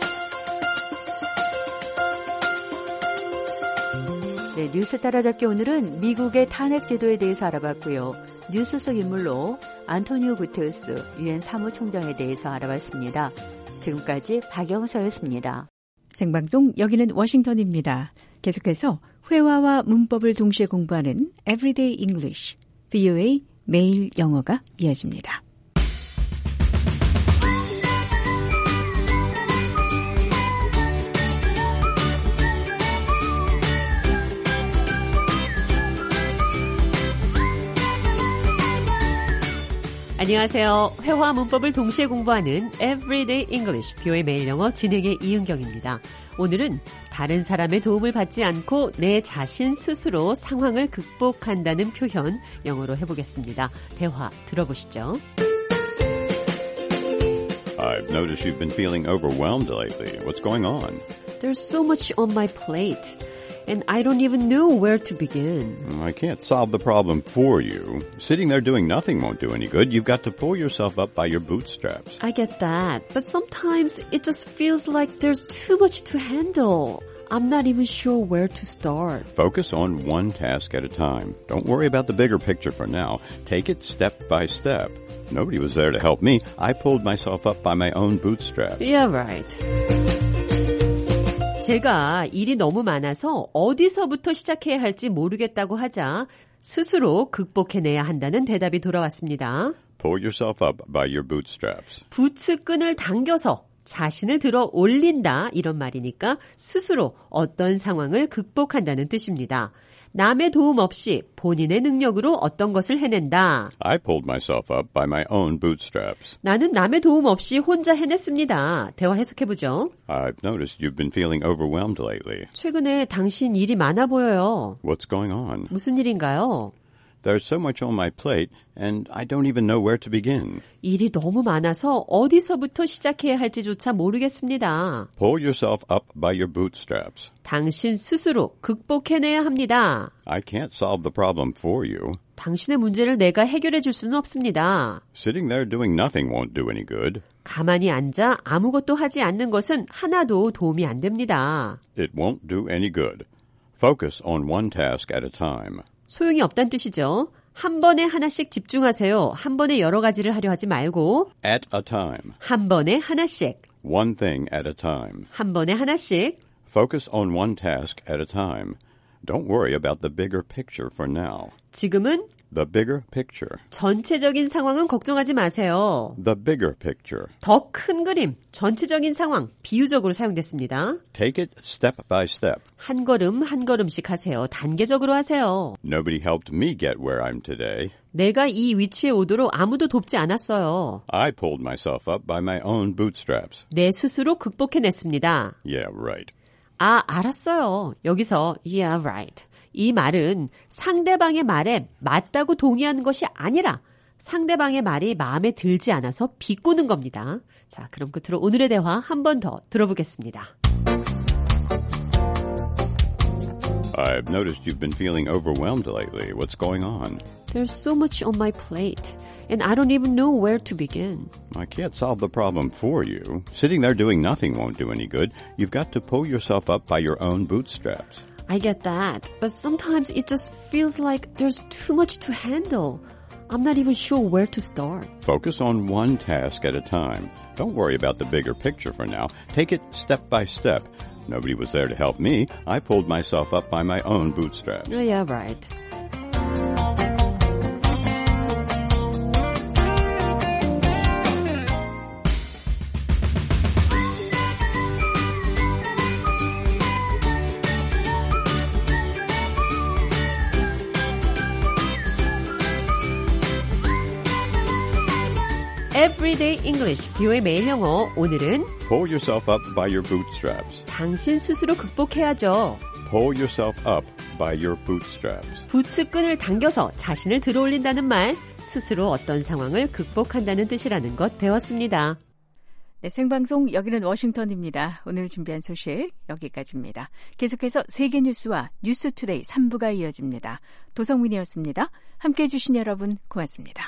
네, 뉴스 따라잡기 오늘은 미국의 탄핵 제도에 대해서 알아봤고요. 뉴스 속 인물로 안토니오 구테르스 유엔 사무총장에 대해서 알아봤습니다. 지금까지 박영서였습니다. 생방송 여기는 워싱턴입니다. 계속해서 회화와 문법을 동시에 공부하는 Everyday English, 브이오에이 매일 영어가 이어집니다. 안녕하세요. 회화 문법을 동시에 공부하는 Everyday English, 브이오에이 매일 영어 진행의 이은경입니다. 오늘은 다른 사람의 도움을 받지 않고 내 자신 스스로 상황을 극복한다는 표현 영어로 해보겠습니다. 대화 들어보시죠. I've noticed you've been feeling overwhelmed lately. What's going on? There's so much on my plate. And I don't even know where to begin. I can't solve the problem for you. Sitting there doing nothing won't do any good. You've got to pull yourself up by your bootstraps. I get that. But sometimes it just feels like there's too much to handle. I'm not even sure where to start. Focus on one task at a time. Don't worry about the bigger picture for now. Take it step by step. Nobody was there to help me. I pulled myself up by my own bootstraps. Yeah, right. 제가 일이 너무 많아서 어디서부터 시작해야 할지 모르겠다고 하자 스스로 극복해내야 한다는 대답이 돌아왔습니다. Pull yourself up by your bootstraps. 부츠 끈을 당겨서 자신을 들어 올린다 이런 말이니까 스스로 어떤 상황을 극복한다는 뜻입니다. 남의 도움 없이 본인의 능력으로 어떤 것을 해낸다. I pulled myself up by my own bootstraps. 나는 남의 도움 없이 혼자 해냈습니다. 대화 해석해보죠. I've noticed you've been feeling overwhelmed lately. 최근에 당신 일이 많아 보여요. What's going on? 무슨 일인가요? There's so much on my plate, and I don't even know where to begin. 일이 너무 많아서 어디서부터 시작해야 할지조차 모르겠습니다. Pull yourself up by your bootstraps. 당신 스스로 극복해내야 합니다. I can't solve the problem for you. 당신의 문제를 내가 해결해 줄 수는 없습니다. Sitting there doing nothing won't do any good. 가만히 앉아 아무것도 하지 않는 것은 하나도 도움이 안 됩니다. It won't do any good. Focus on one task at a time. 소용이 없다는 뜻이죠. 한 번에 하나씩 집중하세요. 한 번에 여러 가지를 하려 하지 말고 At a time. 한 번에 하나씩. One thing at a time. 한 번에 하나씩. Focus on one task at a time. Don't worry about the bigger picture for now. 지금은 The bigger picture. 전체적인 상황은 걱정하지 마세요. The bigger picture. 더 큰 그림, 전체적인 상황, 비유적으로 사용됐습니다. Take it step by step. 한 걸음 한 걸음씩 하세요. 단계적으로 하세요. Nobody helped me get where I'm today. 내가 이 위치에 오도록 아무도 돕지 않았어요. I pulled myself up by my own bootstraps. 내 스스로 극복해냈습니다. Yeah, right. 아, 알았어요. 여기서 yeah, right. 이 말은 상대방의 말에 맞다고 동의하는 것이 아니라 상대방의 말이 마음에 들지 않아서 비꼬는 겁니다. 자, 그럼 끝으로 오늘의 대화 한 번 더 들어보겠습니다. I've noticed you've been feeling overwhelmed lately. What's going on? There's so much on my plate, and I don't even know where to begin. I can't solve the problem for you. Sitting there doing nothing won't do any good. You've got to pull yourself up by your own bootstraps. I get that, but sometimes it just feels like there's too much to handle. I'm not even sure where to start. Focus on one task at a time. Don't worry about the bigger picture for now. Take it step by step. Nobody was there to help me. I pulled myself up by my own bootstraps. Oh, yeah, right. Everyday English, 비오의 매일 영어. 오늘은 Pull yourself up by your bootstraps. 당신 스스로 극복해야죠. Pull yourself up by your bootstraps. 부츠 끈을 당겨서 자신을 들어올린다는 말, 스스로 어떤 상황을 극복한다는 뜻이라는 것 배웠습니다. 네, 생방송 여기는 워싱턴입니다. 오늘 준비한 소식 여기까지입니다. 계속해서 세계 뉴스와 뉴스투데이 삼 부가 이어집니다. 도성민이었습니다. 함께해 주신 여러분 고맙습니다.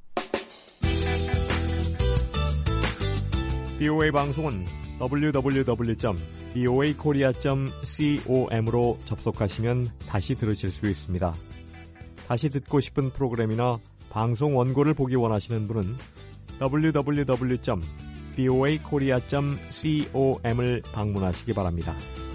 비오에이 방송은 더블유 더블유 더블유 점 비오에이 코리아 점 com으로 접속하시면 다시 들으실 수 있습니다. 다시 듣고 싶은 프로그램이나 방송 원고를 보기 원하시는 분은 더블유 더블유 더블유 점 비오에이 코리아 점 com을 방문하시기 바랍니다.